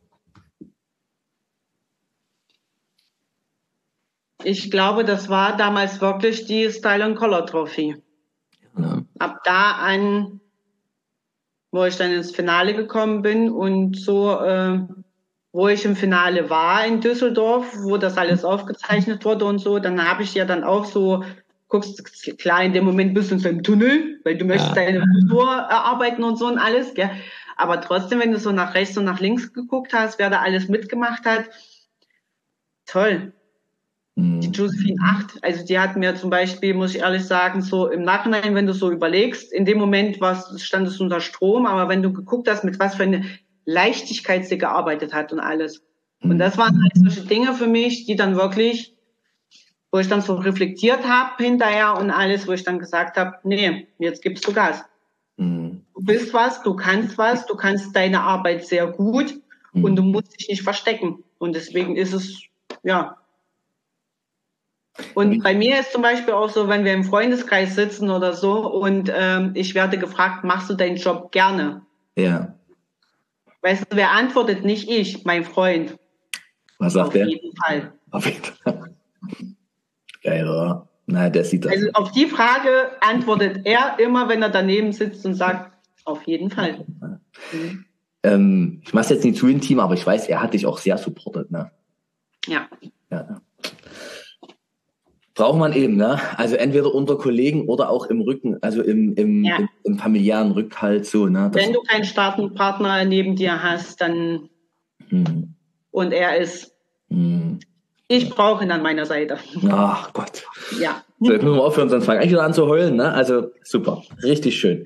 Ich glaube, das war damals wirklich die Style & Color Trophy. Ja. Ab da an, wo ich dann ins Finale gekommen bin und so, wo ich im Finale war in Düsseldorf, wo das alles aufgezeichnet wurde und so, dann habe ich ja dann auch so, guckst, klar, in dem Moment bist du in so einem Tunnel, weil du möchtest deine Frisur erarbeiten und so und alles, gell? Aber trotzdem, wenn du so nach rechts und nach links geguckt hast, wer da alles mitgemacht hat, toll. Die Josephine 8, also die hat mir zum Beispiel, muss ich ehrlich sagen, so im Nachhinein, wenn du so überlegst, in dem Moment standest du unter Strom, aber wenn du geguckt hast, mit was für eine Leichtigkeit sie gearbeitet hat und alles. Und das waren halt solche Dinge für mich, die dann wirklich, wo ich dann so reflektiert habe hinterher und alles, wo ich dann gesagt habe, nee, jetzt gibst du Gas. Du bist was, du kannst deine Arbeit sehr gut und du musst dich nicht verstecken. Und deswegen ist es, ja. Und bei mir ist zum Beispiel auch so, wenn wir im Freundeskreis sitzen oder so und ich werde gefragt, machst du deinen Job gerne? Ja. Weißt du, wer antwortet? Nicht ich, mein Freund. Was sagt er? Auf jeden Fall. Auf jeden Fall. Geil, oder? Na, der sieht das. Also auf die Frage antwortet er immer, wenn er daneben sitzt und sagt, auf jeden Fall. Ich mache es jetzt nicht zu intim, aber ich weiß, er hat dich auch sehr supportet, ne? Ja. Braucht man eben, ne? Also entweder unter Kollegen oder auch im Rücken, also im familiären Rückhalt, so, ne? Wenn du keinen starken Partner neben dir hast, dann und er ist, ich brauche ihn an meiner Seite. Ach Gott. Ja. So, jetzt müssen wir aufhören, sonst fange ich wieder an zu heulen, ne? Also super, richtig schön.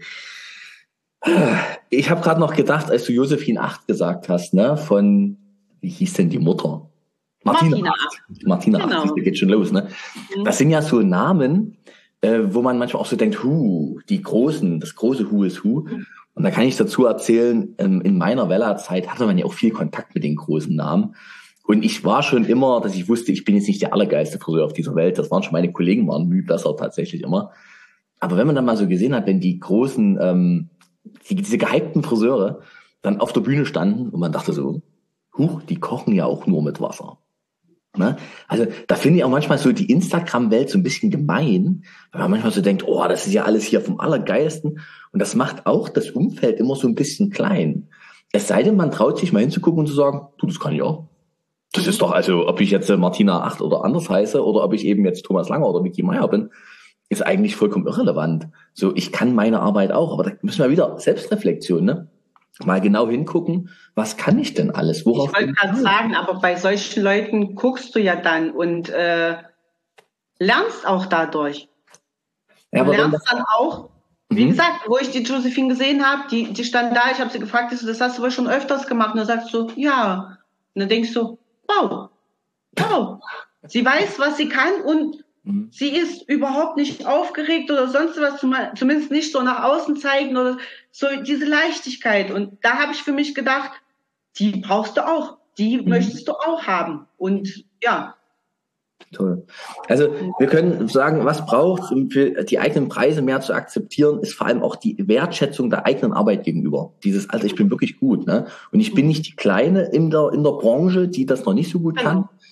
Ich habe gerade noch gedacht, als du Josephine 8 gesagt hast, ne? Von, wie hieß denn die Mutter? Martina 8. Genau. Da geht schon los, ne? Das sind ja so Namen, wo man manchmal auch so denkt, die Großen, das große Who is Who. Und da kann ich dazu erzählen, in meiner Wella-Zeit hatte man ja auch viel Kontakt mit den großen Namen. Und ich war schon immer, dass ich wusste, ich bin jetzt nicht der allergeilste Friseur auf dieser Welt. Das waren schon meine Kollegen, waren müh besser tatsächlich immer. Aber wenn man dann mal so gesehen hat, wenn die großen, diese gehypten Friseure dann auf der Bühne standen und man dachte so, die kochen ja auch nur mit Wasser. Ne? Also da finde ich auch manchmal so die Instagram-Welt so ein bisschen gemein, weil man manchmal so denkt, das ist ja alles hier vom Allergeilsten. Und das macht auch das Umfeld immer so ein bisschen klein. Es sei denn, man traut sich mal hinzugucken und zu sagen, das kann ich auch. Das ist doch, also ob ich jetzt Martina 8 oder anders heiße oder ob ich eben jetzt Thomas Langer oder Vicky Meyer bin, ist eigentlich vollkommen irrelevant. So, ich kann meine Arbeit auch, aber da müssen wir wieder Selbstreflexion, ne? Mal genau hingucken, was kann ich denn alles? Worauf ich wollte gerade sagen, aber bei solchen Leuten guckst du ja dann und lernst auch dadurch. Ja, du lernst dann auch, wie gesagt, wo ich die Josephine gesehen habe, die stand da, ich habe sie gefragt, das hast du aber schon öfters gemacht. Und dann sagst du, ja. Und dann denkst du, wow. Sie weiß, was sie kann und sie ist überhaupt nicht aufgeregt oder sonst was, zumindest nicht so nach außen zeigen oder so, diese Leichtigkeit. Und da habe ich für mich gedacht, die brauchst du auch, die möchtest du auch haben. Und ja. Toll. Also wir können sagen, was braucht, um für die eigenen Preise mehr zu akzeptieren, ist vor allem auch die Wertschätzung der eigenen Arbeit gegenüber. Dieses, Alter, ich bin wirklich gut, ne? Und ich bin nicht die Kleine in der Branche, die das noch nicht so gut kann,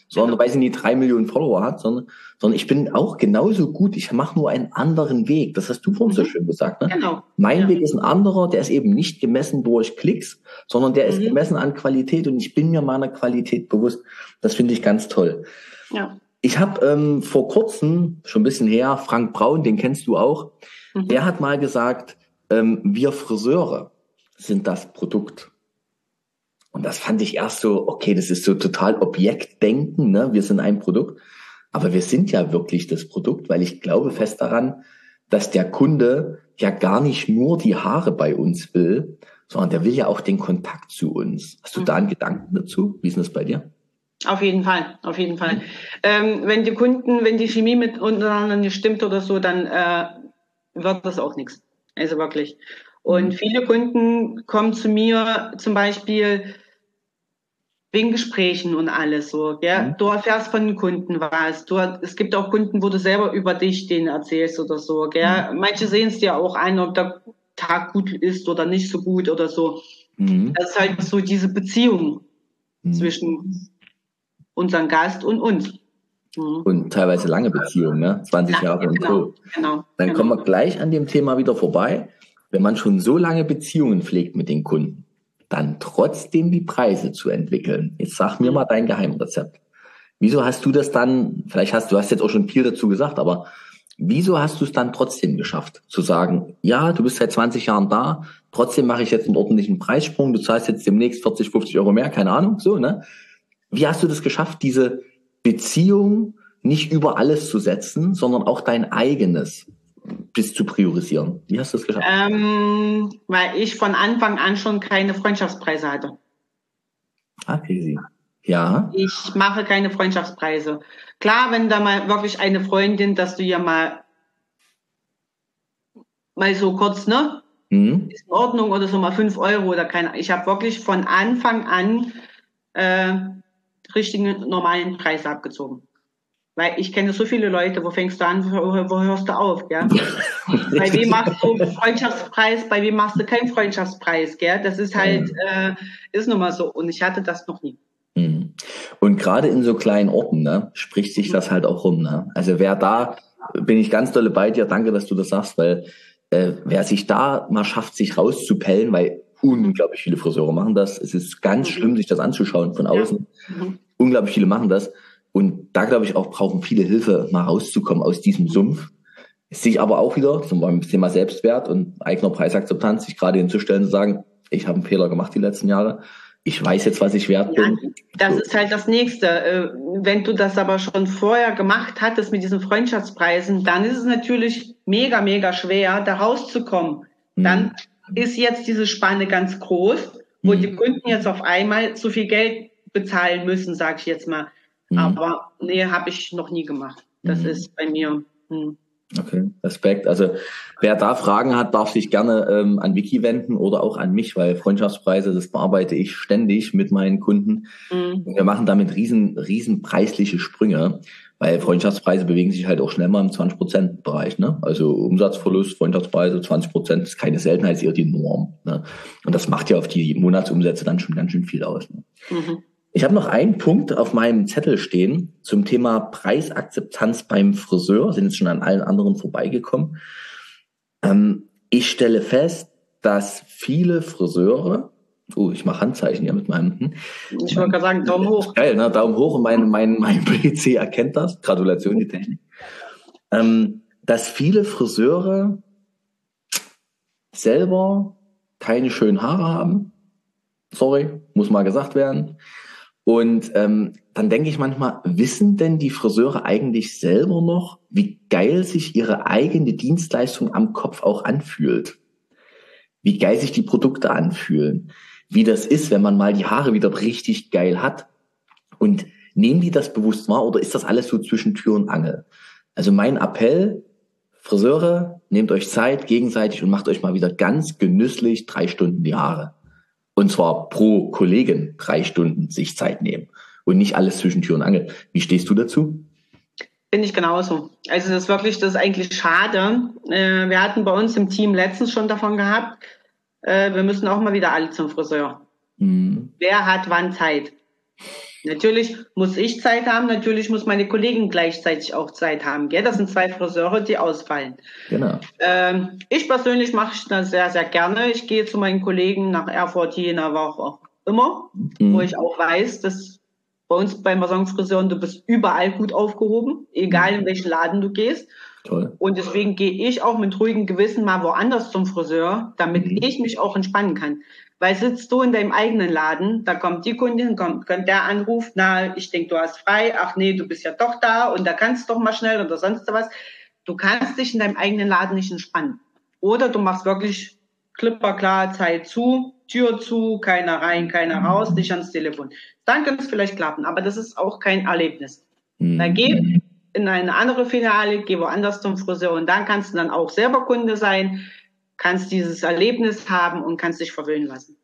sondern weil sie nie 3 Millionen Follower hat, sondern ich bin auch genauso gut. Ich mache nur einen anderen Weg. Das hast du vorhin so schön gesagt. Ne? Genau. Mein Weg ist ein anderer, der ist eben nicht gemessen durch Klicks, sondern der ist gemessen an Qualität und ich bin mir meiner Qualität bewusst. Das finde ich ganz toll. Ja. Ich habe vor kurzem, schon ein bisschen her, Frank Braun, den kennst du auch, der hat mal gesagt, wir Friseure sind das Produkt. Und das fand ich erst so, okay, das ist so total Objektdenken, ne? Wir sind ein Produkt. Aber wir sind ja wirklich das Produkt, weil ich glaube fest daran, dass der Kunde ja gar nicht nur die Haare bei uns will, sondern der will ja auch den Kontakt zu uns. Hast du da einen Gedanken dazu? Wie ist das bei dir? Auf jeden Fall, auf jeden Fall. Wenn die Chemie mit untereinander nicht stimmt oder so, dann wird das auch nichts. Also wirklich. Und viele Kunden kommen zu mir zum Beispiel wegen Gesprächen und alles so. Gell? Du erfährst von den Kunden was. Es gibt auch Kunden, wo du selber über dich denen erzählst oder so. Gell? Manche sehen es dir auch an, ob der Tag gut ist oder nicht so gut oder so. Das ist halt so diese Beziehung zwischen unserem Gast und uns. Und teilweise lange Beziehungen, ne? 20 Jahre und so. Genau. Dann kommen wir gleich an dem Thema wieder vorbei. Wenn man schon so lange Beziehungen pflegt mit den Kunden, dann trotzdem die Preise zu entwickeln. Jetzt sag mir mal dein Geheimrezept. Wieso hast du das dann, du hast jetzt auch schon viel dazu gesagt, aber wieso hast du es dann trotzdem geschafft, zu sagen, ja, du bist seit 20 Jahren da, trotzdem mache ich jetzt einen ordentlichen Preissprung, du zahlst jetzt demnächst 40, 50 Euro mehr, keine Ahnung, so, ne? Wie hast du das geschafft, diese Beziehung nicht über alles zu setzen, sondern auch dein eigenes bis zu priorisieren? Wie hast du das geschafft? Weil ich von Anfang an schon keine Freundschaftspreise hatte. Okay, ja. Ich mache keine Freundschaftspreise. Klar, wenn da mal wirklich eine Freundin, dass du ja mal so kurz, ne? Ist in Ordnung oder so mal 5 Euro oder keine. Ich habe wirklich von Anfang an richtigen normalen Preis abgezogen. Weil ich kenne so viele Leute, wo fängst du an, wo hörst du auf, gell? Bei wem machst du Freundschaftspreis, bei wem machst du keinen Freundschaftspreis, gell? Das ist halt, ist nun mal so. Und ich hatte das noch nie. Und gerade in so kleinen Orten, ne, spricht sich das halt auch rum, ne? Also bin ich ganz dolle bei dir, danke, dass du das sagst, weil wer sich da mal schafft, sich rauszupellen, weil unglaublich viele Friseure machen das, es ist ganz schlimm, sich das anzuschauen von außen. Unglaublich viele machen das. Und da, glaube ich, auch brauchen viele Hilfe, mal rauszukommen aus diesem Sumpf. Sich aber auch wieder zum Thema Selbstwert und eigener Preisakzeptanz, sich gerade hinzustellen und zu sagen, ich habe einen Fehler gemacht die letzten Jahre. Ich weiß jetzt, was ich wert bin. Das ist halt das Nächste. Wenn du das aber schon vorher gemacht hattest mit diesen Freundschaftspreisen, dann ist es natürlich mega, mega schwer, da rauszukommen. Dann ist jetzt diese Spanne ganz groß, wo die Kunden jetzt auf einmal zu viel Geld bezahlen müssen, sage ich jetzt mal. Aber nee, habe ich noch nie gemacht. Das ist bei mir. Okay, Respekt. Also wer da Fragen hat, darf sich gerne an Vicky wenden oder auch an mich, weil Freundschaftspreise, das bearbeite ich ständig mit meinen Kunden. Und wir machen damit riesen preisliche Sprünge, weil Freundschaftspreise bewegen sich halt auch schnell mal im 20% Bereich. Ne? Also Umsatzverlust, Freundschaftspreise, 20% ist keine Seltenheit, ist eher die Norm. Ne? Und das macht ja auf die Monatsumsätze dann schon ganz schön viel aus. Ne? Ich habe noch einen Punkt auf meinem Zettel stehen zum Thema Preisakzeptanz beim Friseur. Sind jetzt schon an allen anderen vorbeigekommen. Ich stelle fest, dass viele Friseure, ich mache Handzeichen hier mit meinem. Ich wollte gerade sagen, Daumen hoch. Geil, ne? Daumen hoch und mein PC erkennt das. Gratulation, die Technik. Dass viele Friseure selber keine schönen Haare haben. Sorry, muss mal gesagt werden. Und dann denke ich manchmal, wissen denn die Friseure eigentlich selber noch, wie geil sich ihre eigene Dienstleistung am Kopf auch anfühlt? Wie geil sich die Produkte anfühlen? Wie das ist, wenn man mal die Haare wieder richtig geil hat? Und nehmen die das bewusst wahr oder ist das alles so zwischen Tür und Angel? Also mein Appell, Friseure, nehmt euch Zeit gegenseitig und macht euch mal wieder ganz genüsslich 3 Stunden die Haare. Und zwar pro Kollegin 3 Stunden sich Zeit nehmen und nicht alles zwischen Tür und Angel. Wie stehst du dazu? Finde ich genauso. Also das ist eigentlich schade. Wir hatten bei uns im Team letztens schon davon gehabt, wir müssen auch mal wieder alle zum Friseur. Wer hat wann Zeit? Natürlich muss ich Zeit haben, natürlich muss meine Kollegen gleichzeitig auch Zeit haben. Gell? Das sind zwei Friseure, die ausfallen. Genau. Ich persönlich mache das sehr, sehr gerne. Ich gehe zu meinen Kollegen nach Erfurt jede Woche immer, wo ich auch weiß, dass bei uns bei Massonfriseuren, du bist überall gut aufgehoben, egal in welchen Laden du gehst. Toll. Und deswegen gehe ich auch mit ruhigem Gewissen mal woanders zum Friseur, damit ich mich auch entspannen kann. Weil sitzt du in deinem eigenen Laden, da kommt die Kundin, kommt der Anruf, na, ich denke, du hast frei, ach nee, du bist ja doch da und da kannst du doch mal schnell oder sonst was. Du kannst dich in deinem eigenen Laden nicht entspannen. Oder du machst wirklich klipperklar, Zeit zu, Tür zu, keiner rein, keiner raus, nicht ans Telefon. Dann kann es vielleicht klappen, aber das ist auch kein Erlebnis. Da geh in eine andere Filiale, geh woanders zum Friseur und dann kannst du dann auch selber Kunde sein, kannst dieses Erlebnis haben und kannst dich verwöhnen lassen.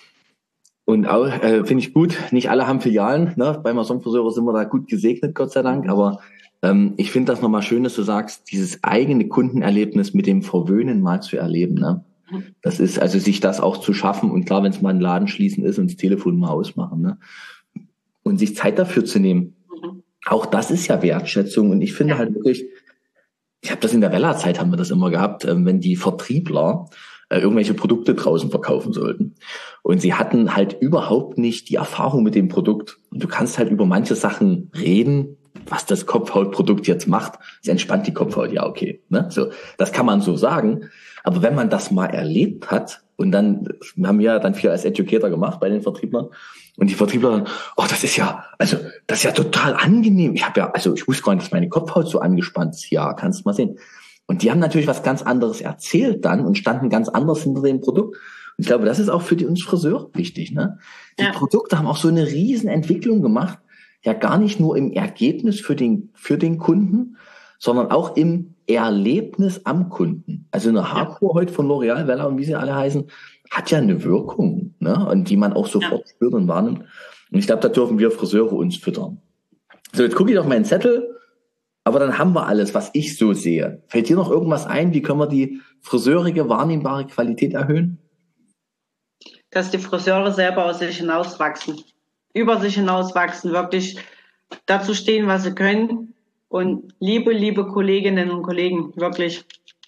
Und auch, finde ich gut, nicht alle haben Filialen, ne? Bei Massonfriseure sind wir da gut gesegnet, Gott sei Dank, aber ich finde das nochmal schön, dass du sagst, dieses eigene Kundenerlebnis mit dem Verwöhnen mal zu erleben, ne? Das ist, also sich das auch zu schaffen und klar, wenn es mal ein Laden schließen ist und das Telefon mal ausmachen, ne? Und sich Zeit dafür zu nehmen. Auch das ist ja Wertschätzung und ich finde halt wirklich, ich habe das in der Wella-Zeit, haben wir das immer gehabt, wenn die Vertriebler irgendwelche Produkte draußen verkaufen sollten. Und sie hatten halt überhaupt nicht die Erfahrung mit dem Produkt. Und du kannst halt über manche Sachen reden, was das Kopfhautprodukt jetzt macht. Es entspannt die Kopfhaut, ja okay. Ne? So, das kann man so sagen. Aber wenn man das mal erlebt hat, und dann, wir haben ja dann viel als Educator gemacht bei den Vertrieblern, und die Vertriebler dann, oh, das ist ja total angenehm. Ich wusste gar nicht, dass meine Kopfhaut so angespannt ist. Ja, kannst du mal sehen. Und die haben natürlich was ganz anderes erzählt dann und standen ganz anders hinter dem Produkt. Und ich glaube, das ist auch für uns Friseure wichtig, ne? Die Produkte haben auch so eine riesen Entwicklung gemacht. Ja, gar nicht nur im Ergebnis für den Kunden, sondern auch im Erlebnis am Kunden. Also eine Haarkur heute von L'Oreal, Wella und wie sie alle heißen, hat ja eine Wirkung, ne? Und die man auch sofort spürt und wahrnimmt. Und ich glaube, da dürfen wir Friseure uns füttern. So, jetzt gucke ich auf meinen Zettel, aber dann haben wir alles, was ich so sehe. Fällt dir noch irgendwas ein? Wie können wir die friseurige wahrnehmbare Qualität erhöhen? Dass die Friseure selber aus sich hinauswachsen, über sich hinauswachsen, wirklich dazu stehen, was sie können. Und liebe Kolleginnen und Kollegen, wirklich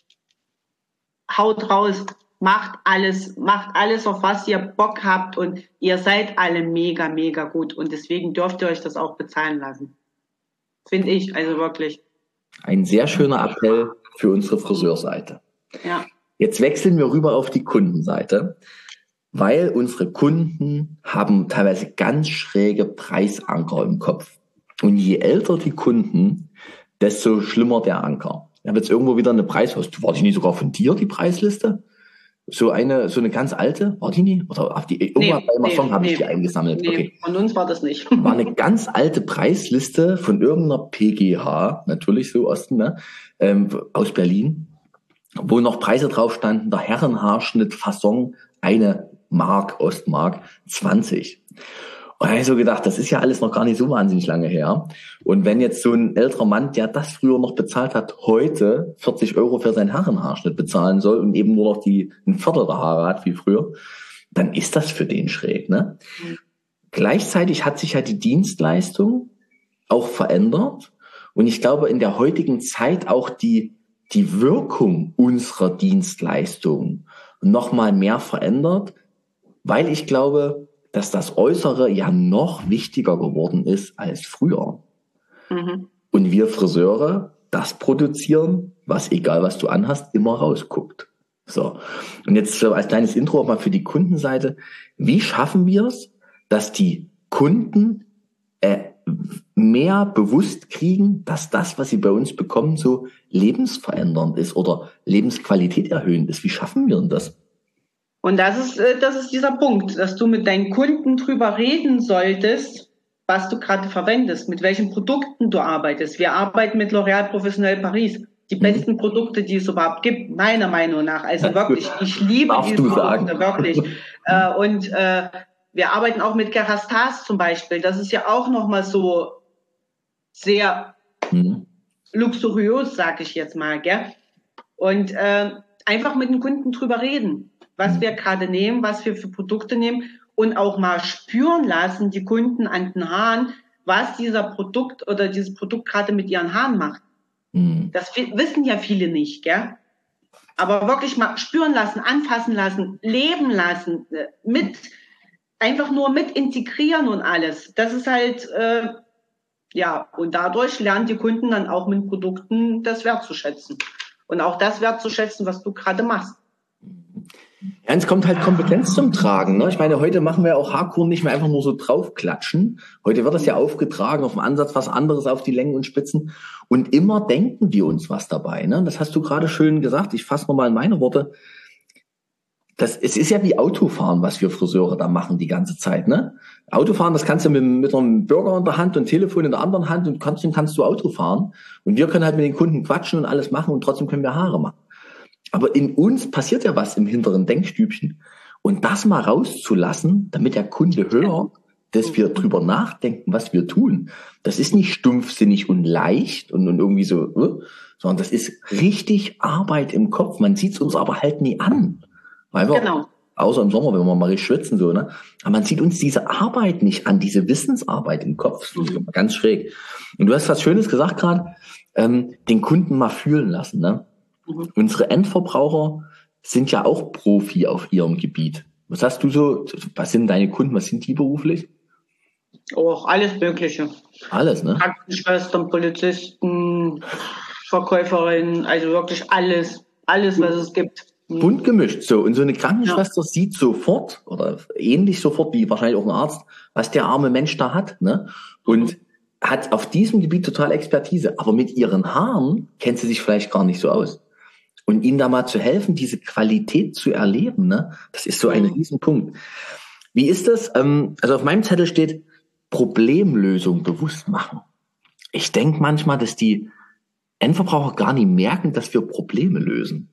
haut raus, macht alles, auf was ihr Bock habt und ihr seid alle mega, mega gut und deswegen dürft ihr euch das auch bezahlen lassen. Finde ich, also wirklich. Ein sehr schöner Appell für unsere Friseurseite. Ja. Jetzt wechseln wir rüber auf die Kundenseite, weil unsere Kunden haben teilweise ganz schräge Preisanker im Kopf. Und je älter die Kunden, desto schlimmer der Anker. Ich habe jetzt irgendwo wieder eine war die nicht sogar von dir, die Preisliste? So eine ganz alte, war die nie? Oder irgendwann bei Mason habe ich die eingesammelt. Nee, okay. Von uns war das nicht. War eine ganz alte Preisliste von irgendeiner PGH, natürlich so Osten, ne? Aus Berlin, wo noch Preise drauf standen, der Herrenhaarschnitt Fasson, 1 Mark, Ostmark, 20. Und da habe ich so gedacht, das ist ja alles noch gar nicht so wahnsinnig lange her. Und wenn jetzt so ein älterer Mann, der das früher noch bezahlt hat, heute 40 € für seinen Herrenhaarschnitt bezahlen soll und eben nur noch ein Viertel der Haare hat wie früher, dann ist das für den schräg, ne? Gleichzeitig hat sich ja die Dienstleistung auch verändert. Und ich glaube, in der heutigen Zeit auch die Wirkung unserer Dienstleistung noch mal mehr verändert, weil ich glaube, dass das Äußere ja noch wichtiger geworden ist als früher. Und wir Friseure das produzieren, was, egal was du anhast, immer rausguckt. So. Und jetzt als kleines Intro auch mal für die Kundenseite. Wie schaffen wir es, dass die Kunden mehr bewusst kriegen, dass das, was sie bei uns bekommen, so lebensverändernd ist oder Lebensqualität erhöhend ist? Wie schaffen wir denn das? Und das ist dieser Punkt, dass du mit deinen Kunden drüber reden solltest, was du gerade verwendest, mit welchen Produkten du arbeitest. Wir arbeiten mit L'Oréal Professionnel Paris. Die besten Produkte, die es überhaupt gibt, meiner Meinung nach. Also wirklich, ich liebe diese Produkte, wirklich. Und wir arbeiten auch mit Kerastase zum Beispiel. Das ist ja auch nochmal so sehr luxuriös, sag ich jetzt mal. Gell? Und einfach mit den Kunden drüber reden, was wir gerade nehmen, was wir für Produkte nehmen und auch mal spüren lassen, die Kunden an den Haaren, was dieses Produkt gerade mit ihren Haaren macht. Das wissen ja viele nicht, gell? Aber wirklich mal spüren lassen, anfassen lassen, leben lassen, einfach nur mit integrieren und alles. Das ist halt, und dadurch lernen die Kunden dann auch mit Produkten das wertzuschätzen. Und auch das wertzuschätzen, was du gerade machst. Ja, es kommt halt Kompetenz zum Tragen. Ne? Ich meine, heute machen wir auch Haarkuren nicht mehr einfach nur so draufklatschen. Heute wird das ja aufgetragen, auf dem Ansatz was anderes auf die Längen und Spitzen. Und immer denken wir uns was dabei. Ne? Das hast du gerade schön gesagt. Ich fasse nochmal in meine Worte. Es ist ja wie Autofahren, was wir Friseure da machen die ganze Zeit. Ne? Autofahren, das kannst du mit einem Burger in der Hand und Telefon in der anderen Hand und trotzdem kannst du Auto fahren. Und wir können halt mit den Kunden quatschen und alles machen und trotzdem können wir Haare machen. Aber in uns passiert ja was im hinteren Denkstübchen. Und das mal rauszulassen, damit der Kunde hört, dass wir drüber nachdenken, was wir tun. Das ist nicht stumpfsinnig und leicht und irgendwie so, sondern das ist richtig Arbeit im Kopf. Man sieht es uns aber halt nie an. Weil wir, außer im Sommer, wenn wir mal richtig schwitzen, so, ne? Aber man sieht uns diese Arbeit nicht an, diese Wissensarbeit im Kopf. Das ist ganz schräg. Und du hast was Schönes gesagt gerade, den Kunden mal fühlen lassen, ne? Unsere Endverbraucher sind ja auch Profi auf ihrem Gebiet. Was hast du so, was sind deine Kunden, was sind die beruflich? Auch alles Mögliche. Alles, ne? Krankenschwestern, Polizisten, Verkäuferinnen, also wirklich alles, was es gibt. Bunt gemischt, so. Und so eine Krankenschwester sieht sofort, oder ähnlich sofort wie wahrscheinlich auch ein Arzt, was der arme Mensch da hat, ne? Und hat auf diesem Gebiet total Expertise. Aber mit ihren Haaren kennt sie sich vielleicht gar nicht so aus. Und ihnen da mal zu helfen, diese Qualität zu erleben, ne? Das ist so ein Riesenpunkt. Wie ist das? Also auf meinem Zettel steht, Problemlösung bewusst machen. Ich denke manchmal, dass die Endverbraucher gar nicht merken, dass wir Probleme lösen.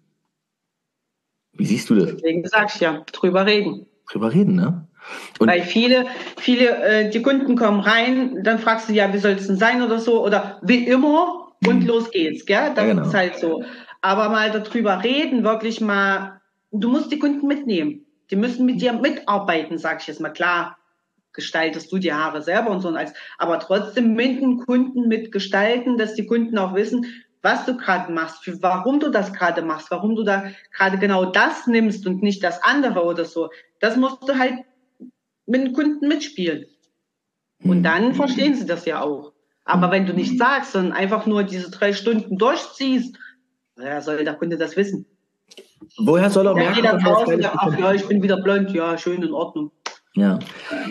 Wie siehst du das? Deswegen sag ich ja, drüber reden. Drüber reden, ne? Und weil viele, die Kunden kommen rein, dann fragst du, ja, wie soll es denn sein oder so, oder wie immer und los geht's, gell? Das ist halt so. Aber mal darüber reden, wirklich mal, du musst die Kunden mitnehmen. Die müssen mit dir mitarbeiten, sag ich jetzt mal. Klar, gestaltest du die Haare selber und so, aber trotzdem mit den Kunden mitgestalten, dass die Kunden auch wissen, was du gerade machst, warum du das gerade machst, warum du da gerade genau das nimmst und nicht das andere oder so. Das musst du halt mit den Kunden mitspielen. Und dann verstehen sie das ja auch. Aber wenn du nichts sagst, sondern einfach nur diese 3 Stunden durchziehst, ja, soll der Kunde das wissen. Woher soll er merken? Ach ja, ich bin wieder blond, ja, schön, in Ordnung. Ja.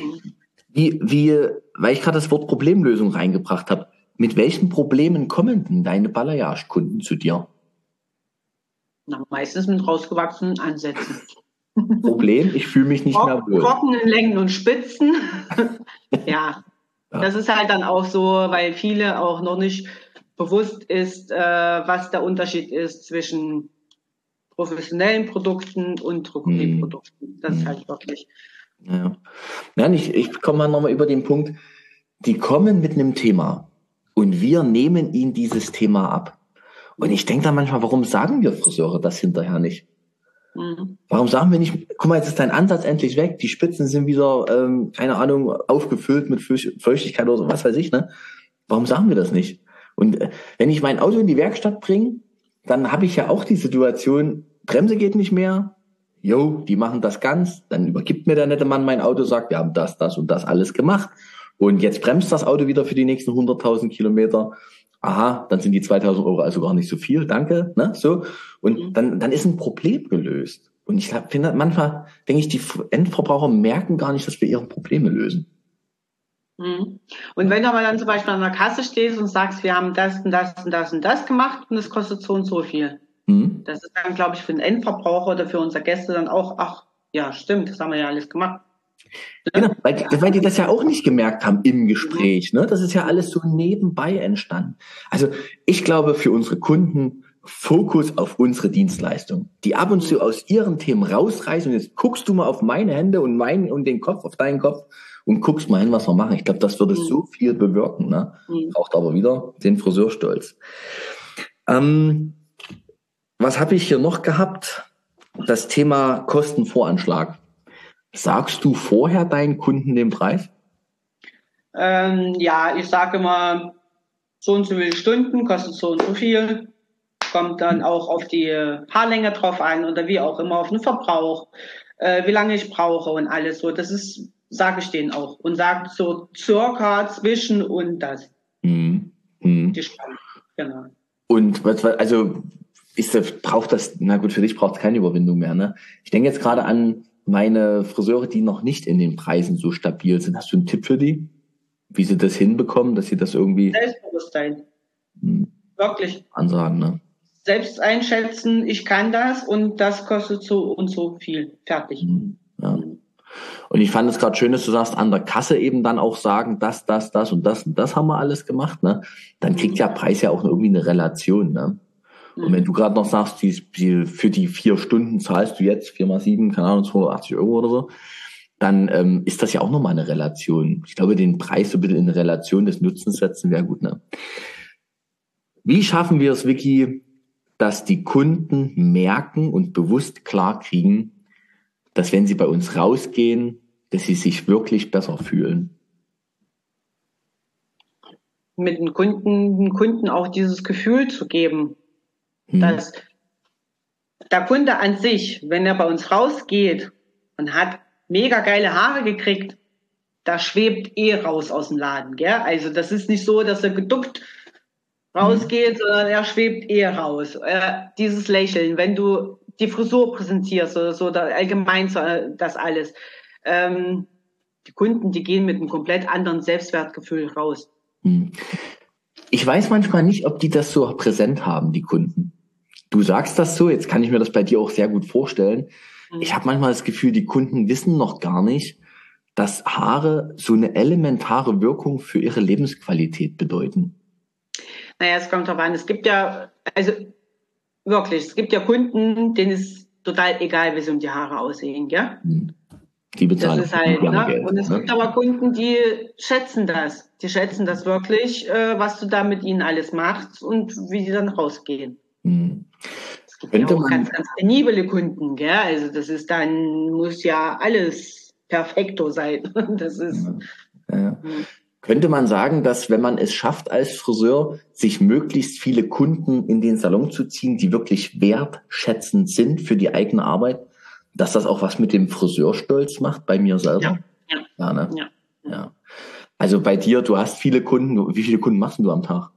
Weil ich gerade das Wort Problemlösung reingebracht habe, mit welchen Problemen kommen denn deine Balayage-Kunden zu dir? Na, meistens mit rausgewachsenen Ansätzen. Problem, ich fühle mich nicht mehr wohl. Trockenen Längen und Spitzen. Ja, das ist halt dann auch so, weil viele auch noch nicht bewusst ist, was der Unterschied ist zwischen professionellen Produkten und Drogerieprodukten. Das ist halt wirklich. Ja. Nein, ich komme mal nochmal über den Punkt, die kommen mit einem Thema und wir nehmen ihnen dieses Thema ab. Und ich denke da manchmal, warum sagen wir Friseure das hinterher nicht? Warum sagen wir nicht, guck mal, jetzt ist dein Ansatz endlich weg, die Spitzen sind wieder, keine Ahnung, aufgefüllt mit Feuchtigkeit oder so, was weiß ich, ne? Warum sagen wir das nicht? Und wenn ich mein Auto in die Werkstatt bringe, dann habe ich ja auch die Situation, Bremse geht nicht mehr, die machen das ganz, dann übergibt mir der nette Mann mein Auto, sagt, wir haben das und das alles gemacht und jetzt bremst das Auto wieder für die nächsten 100.000 Kilometer. Aha, dann sind die 2.000 Euro also gar nicht so viel, danke, ne, so. Und dann ist ein Problem gelöst. Und ich finde, manchmal denke ich, die Endverbraucher merken gar nicht, dass wir ihre Probleme lösen. Und wenn du aber dann zum Beispiel an der Kasse stehst und sagst, wir haben das und das und das und das gemacht und es kostet so und so viel. Das ist dann, glaube ich, für den Endverbraucher oder für unsere Gäste dann auch, ach, ja, stimmt, das haben wir ja alles gemacht. Genau, weil die das ja auch nicht gemerkt haben im Gespräch, ne? Das ist ja alles so nebenbei entstanden. Also ich glaube, für unsere Kunden Fokus auf unsere Dienstleistung, die ab und zu aus ihren Themen rausreißen und jetzt guckst du mal auf meine Hände und den Kopf, auf deinen Kopf und guckst mal hin, was wir machen. Ich glaube, das würde so viel bewirken, ne? Braucht aber wieder den Friseurstolz. Was habe ich hier noch gehabt? Das Thema Kostenvoranschlag. Sagst du vorher deinen Kunden den Preis? Ja, ich sage immer, so und so viele Stunden kostet so und so viel. Kommt dann auch auf die Haarlänge drauf an oder wie auch immer, auf den Verbrauch, wie lange ich brauche und alles so. Das ist, sage ich denen auch. Und sage so circa zwischen und das. Mhm. Die Spanne, genau. Und also braucht das, na gut, für dich braucht es keine Überwindung mehr, ne? Ich denke jetzt gerade an meine Friseure, die noch nicht in den Preisen so stabil sind. Hast du einen Tipp für die? Wie sie das hinbekommen, dass sie das irgendwie Selbstbewusstsein. Wirklich. ansagen, ne? Selbst einschätzen, ich kann das und das kostet so und so viel. Fertig. Ja. Und ich fand es gerade schön, dass du sagst, an der Kasse eben dann auch sagen, das und das haben wir alles gemacht, ne? Dann kriegt der Preis ja auch irgendwie eine Relation, ne? Und wenn du gerade noch sagst, für die 4 Stunden zahlst du jetzt 4 mal 7, keine Ahnung, 280 € oder so, dann ist das ja auch nochmal eine Relation. Ich glaube, den Preis so ein bisschen in Relation des Nutzens setzen wäre gut, ne? Wie schaffen wir es, Vicky, dass die Kunden merken und bewusst klar kriegen, dass wenn sie bei uns rausgehen, dass sie sich wirklich besser fühlen? Mit den Kunden auch dieses Gefühl zu geben, dass der Kunde an sich, wenn er bei uns rausgeht und hat mega geile Haare gekriegt, da schwebt raus aus dem Laden, gell? Also das ist nicht so, dass er geduckt rausgeht, sondern er schwebt raus. Dieses Lächeln, wenn du die Frisur präsentierst oder so, oder allgemein so, das alles. Die Kunden, die gehen mit einem komplett anderen Selbstwertgefühl raus. Ich weiß manchmal nicht, ob die das so präsent haben, die Kunden. Du sagst das so, jetzt kann ich mir das bei dir auch sehr gut vorstellen. Ich habe manchmal das Gefühl, die Kunden wissen noch gar nicht, dass Haare so eine elementare Wirkung für ihre Lebensqualität bedeuten. Naja, es kommt drauf an. Es gibt ja, also wirklich, es gibt ja Kunden, denen ist total egal, wie sie um die Haare aussehen, gell? Die bezahlen. Das ist halt, ne? Geld, Und es gibt aber Kunden, die schätzen das. Die schätzen das wirklich, was du da mit ihnen alles machst und wie die dann rausgehen. Es gibt ja auch ganz, ganz penible Kunden, gell? Also das ist dann, muss ja alles perfekto sein. Das ist. Könnte man sagen, dass wenn man es schafft als Friseur, sich möglichst viele Kunden in den Salon zu ziehen, die wirklich wertschätzend sind für die eigene Arbeit, dass das auch was mit dem Friseurstolz macht, bei mir selber? Ja, ne? Ja. Also bei dir, du hast viele Kunden. Wie viele Kunden machst du am Tag?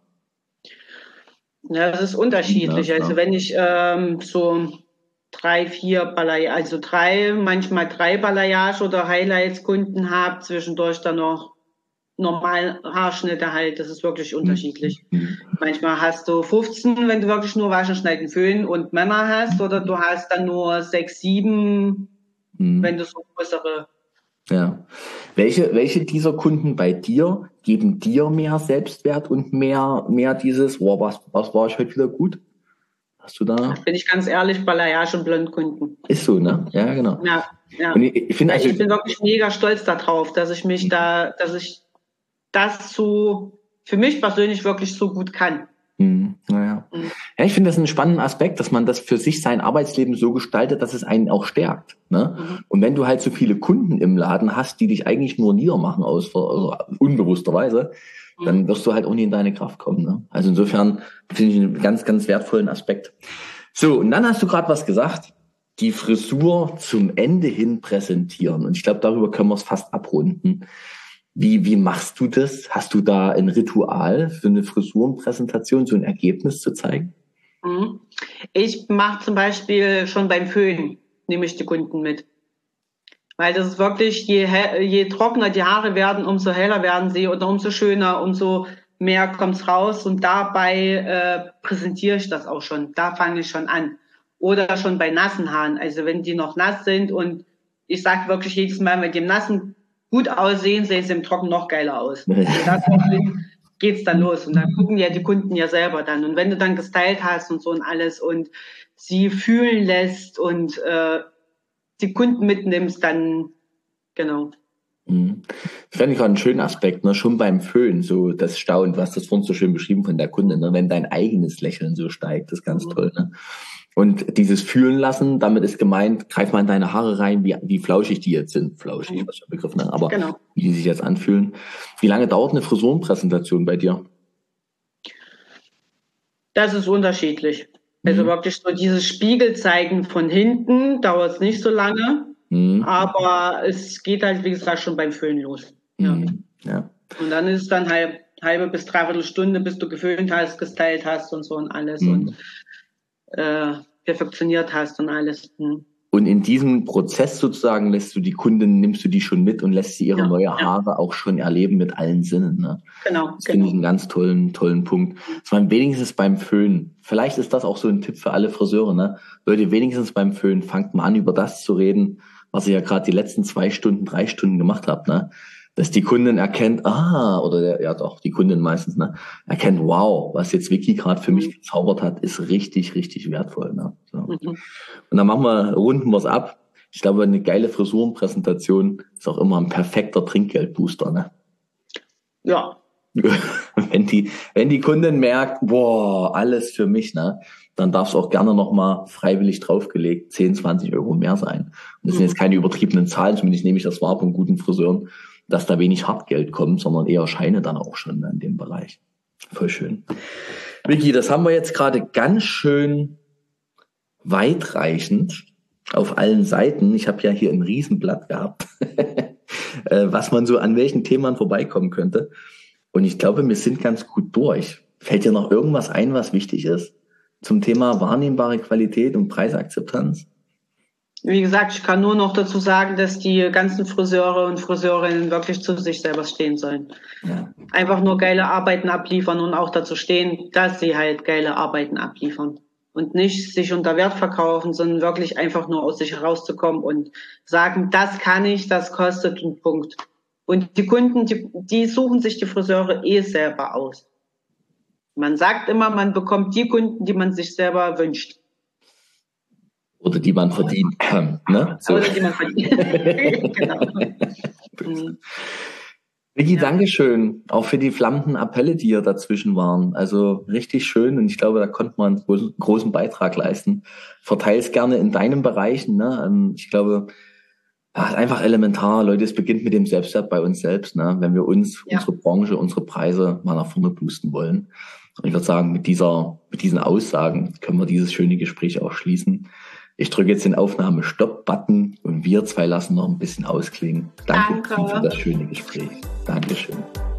Ja, das ist unterschiedlich. Ja, also wenn ich so 3, 4 Balayage, also 3, manchmal 3 Balayage oder Highlights-Kunden habe, zwischendurch dann noch normalen Haarschnitte halt, das ist wirklich unterschiedlich. Manchmal hast du 15, wenn du wirklich nur Waschen, Schneiden, Föhnen und Männer hast, oder du hast dann nur 6, 7, wenn du so größere. Ja. Welche dieser Kunden bei dir geben dir mehr Selbstwert und mehr dieses, was war ich heute wieder gut? Hast du da? Bin ich ganz ehrlich, Balayage und Blondkunden. Ist so, ne? Ja, genau. Ja. Und ich bin wirklich mega stolz darauf, dass ich das so für mich persönlich wirklich so gut kann. Ja, ich finde das einen spannenden Aspekt, dass man das für sich sein Arbeitsleben so gestaltet, dass es einen auch stärkt. Ne? Und wenn du halt so viele Kunden im Laden hast, die dich eigentlich nur niedermachen also unbewussterweise, dann wirst du halt auch nie in deine Kraft kommen. Ne? Also insofern finde ich einen ganz, ganz wertvollen Aspekt. So, und dann hast du gerade was gesagt, die Frisur zum Ende hin präsentieren. Und ich glaube, darüber können wir es fast abrunden. Wie machst du das? Hast du da ein Ritual für eine Frisurenpräsentation, so ein Ergebnis zu zeigen? Ich mache zum Beispiel schon beim Föhnen, nehme ich die Kunden mit. Weil das ist wirklich, je trockener die Haare werden, umso heller werden sie oder umso schöner, umso mehr kommt's raus. Und dabei präsentiere ich das auch schon. Da fange ich schon an. Oder schon bei nassen Haaren. Also wenn die noch nass sind und ich sage wirklich jedes Mal, wenn die im Nassen gut aussehen, sehen sie im Trocken noch geiler aus. Und das geht's dann los. Und dann gucken ja die Kunden ja selber dann. Und wenn du dann gestylt hast und so und alles und sie fühlen lässt und die Kunden mitnimmst, dann genau. Das fände ich auch einen schönen Aspekt, ne? Schon beim Föhn, so das Staunen, du hast das vorhin so schön beschrieben von der Kundin, ne? Wenn dein eigenes Lächeln so steigt, das ist ganz toll. Ne? Und dieses Fühlen lassen, damit ist gemeint, greif mal in deine Haare rein, wie flauschig die jetzt sind. Flauschig, was für ein Begriff, ne? Aber Genau. wie die sich jetzt anfühlen. Wie lange dauert eine Frisurenpräsentation bei dir? Das ist unterschiedlich. Also wirklich so dieses Spiegelzeigen von hinten dauert es nicht so lange, aber es geht halt, wie gesagt, schon beim Föhn los. Ja. Ja. Und dann ist es dann halbe bis dreiviertel Stunde, bis du geföhnt hast, gestylt hast und so und alles und perfektioniert hast und alles. Und in diesem Prozess sozusagen nimmst du die schon mit und lässt sie ihre neue Haare auch schon erleben mit allen Sinnen. Ne? Genau. Das finde ich einen ganz tollen Punkt. Dass man wenigstens beim Föhn, vielleicht ist das auch so ein Tipp für alle Friseure, ne? Leute, wenigstens beim Föhn fangt mal an, über das zu reden, was ihr ja gerade die letzten 2 Stunden, 3 Stunden gemacht habt, ne? Dass die Kundin erkennt, die Kundin meistens, ne, erkennt, wow, was jetzt Vicky gerade für mich gezaubert hat, ist richtig, richtig wertvoll. Ne? So. Und dann runden wir es ab. Ich glaube, eine geile Frisurenpräsentation ist auch immer ein perfekter Trinkgeldbooster. Ne? Ja. Wenn die Kundin merkt, boah, alles für mich, ne, dann darf es auch gerne nochmal freiwillig draufgelegt 10, 20 Euro mehr sein. Und das sind jetzt keine übertriebenen Zahlen, zumindest nehme ich das wahr von guten Friseuren, dass da wenig Hartgeld kommt, sondern eher Scheine dann auch schon in dem Bereich. Voll schön. Vicky, das haben wir jetzt gerade ganz schön weitreichend auf allen Seiten. Ich habe ja hier ein Riesenblatt gehabt, was man so an welchen Themen vorbeikommen könnte. Und ich glaube, wir sind ganz gut durch. Fällt dir noch irgendwas ein, was wichtig ist zum Thema wahrnehmbare Qualität und Preisakzeptanz? Wie gesagt, ich kann nur noch dazu sagen, dass die ganzen Friseure und Friseurinnen wirklich zu sich selber stehen sollen. Ja. Einfach nur geile Arbeiten abliefern und auch dazu stehen, dass sie halt geile Arbeiten abliefern. Und nicht sich unter Wert verkaufen, sondern wirklich einfach nur aus sich herauszukommen und sagen, das kann ich, das kostet einen Punkt. Und die Kunden, die suchen sich die Friseure selber aus. Man sagt immer, man bekommt die Kunden, die man sich selber wünscht. Oder die man verdient. Ne? So. Oder die man verdient. Genau. Vicky, Dankeschön. Auch für die flammenden Appelle, die hier dazwischen waren. Also richtig schön und ich glaube, da konnte man einen großen Beitrag leisten. Verteil es gerne in deinen Bereichen. Ne? Ich glaube, einfach elementar, Leute, es beginnt mit dem Selbstwert bei uns selbst. Ne? Wenn wir unsere Branche, unsere Preise mal nach vorne boosten wollen. Und ich würde sagen, mit diesen Aussagen können wir dieses schöne Gespräch auch schließen. Ich drücke jetzt den Aufnahme-Stopp-Button und wir zwei lassen noch ein bisschen ausklingen. Danke für das schöne Gespräch. Dankeschön.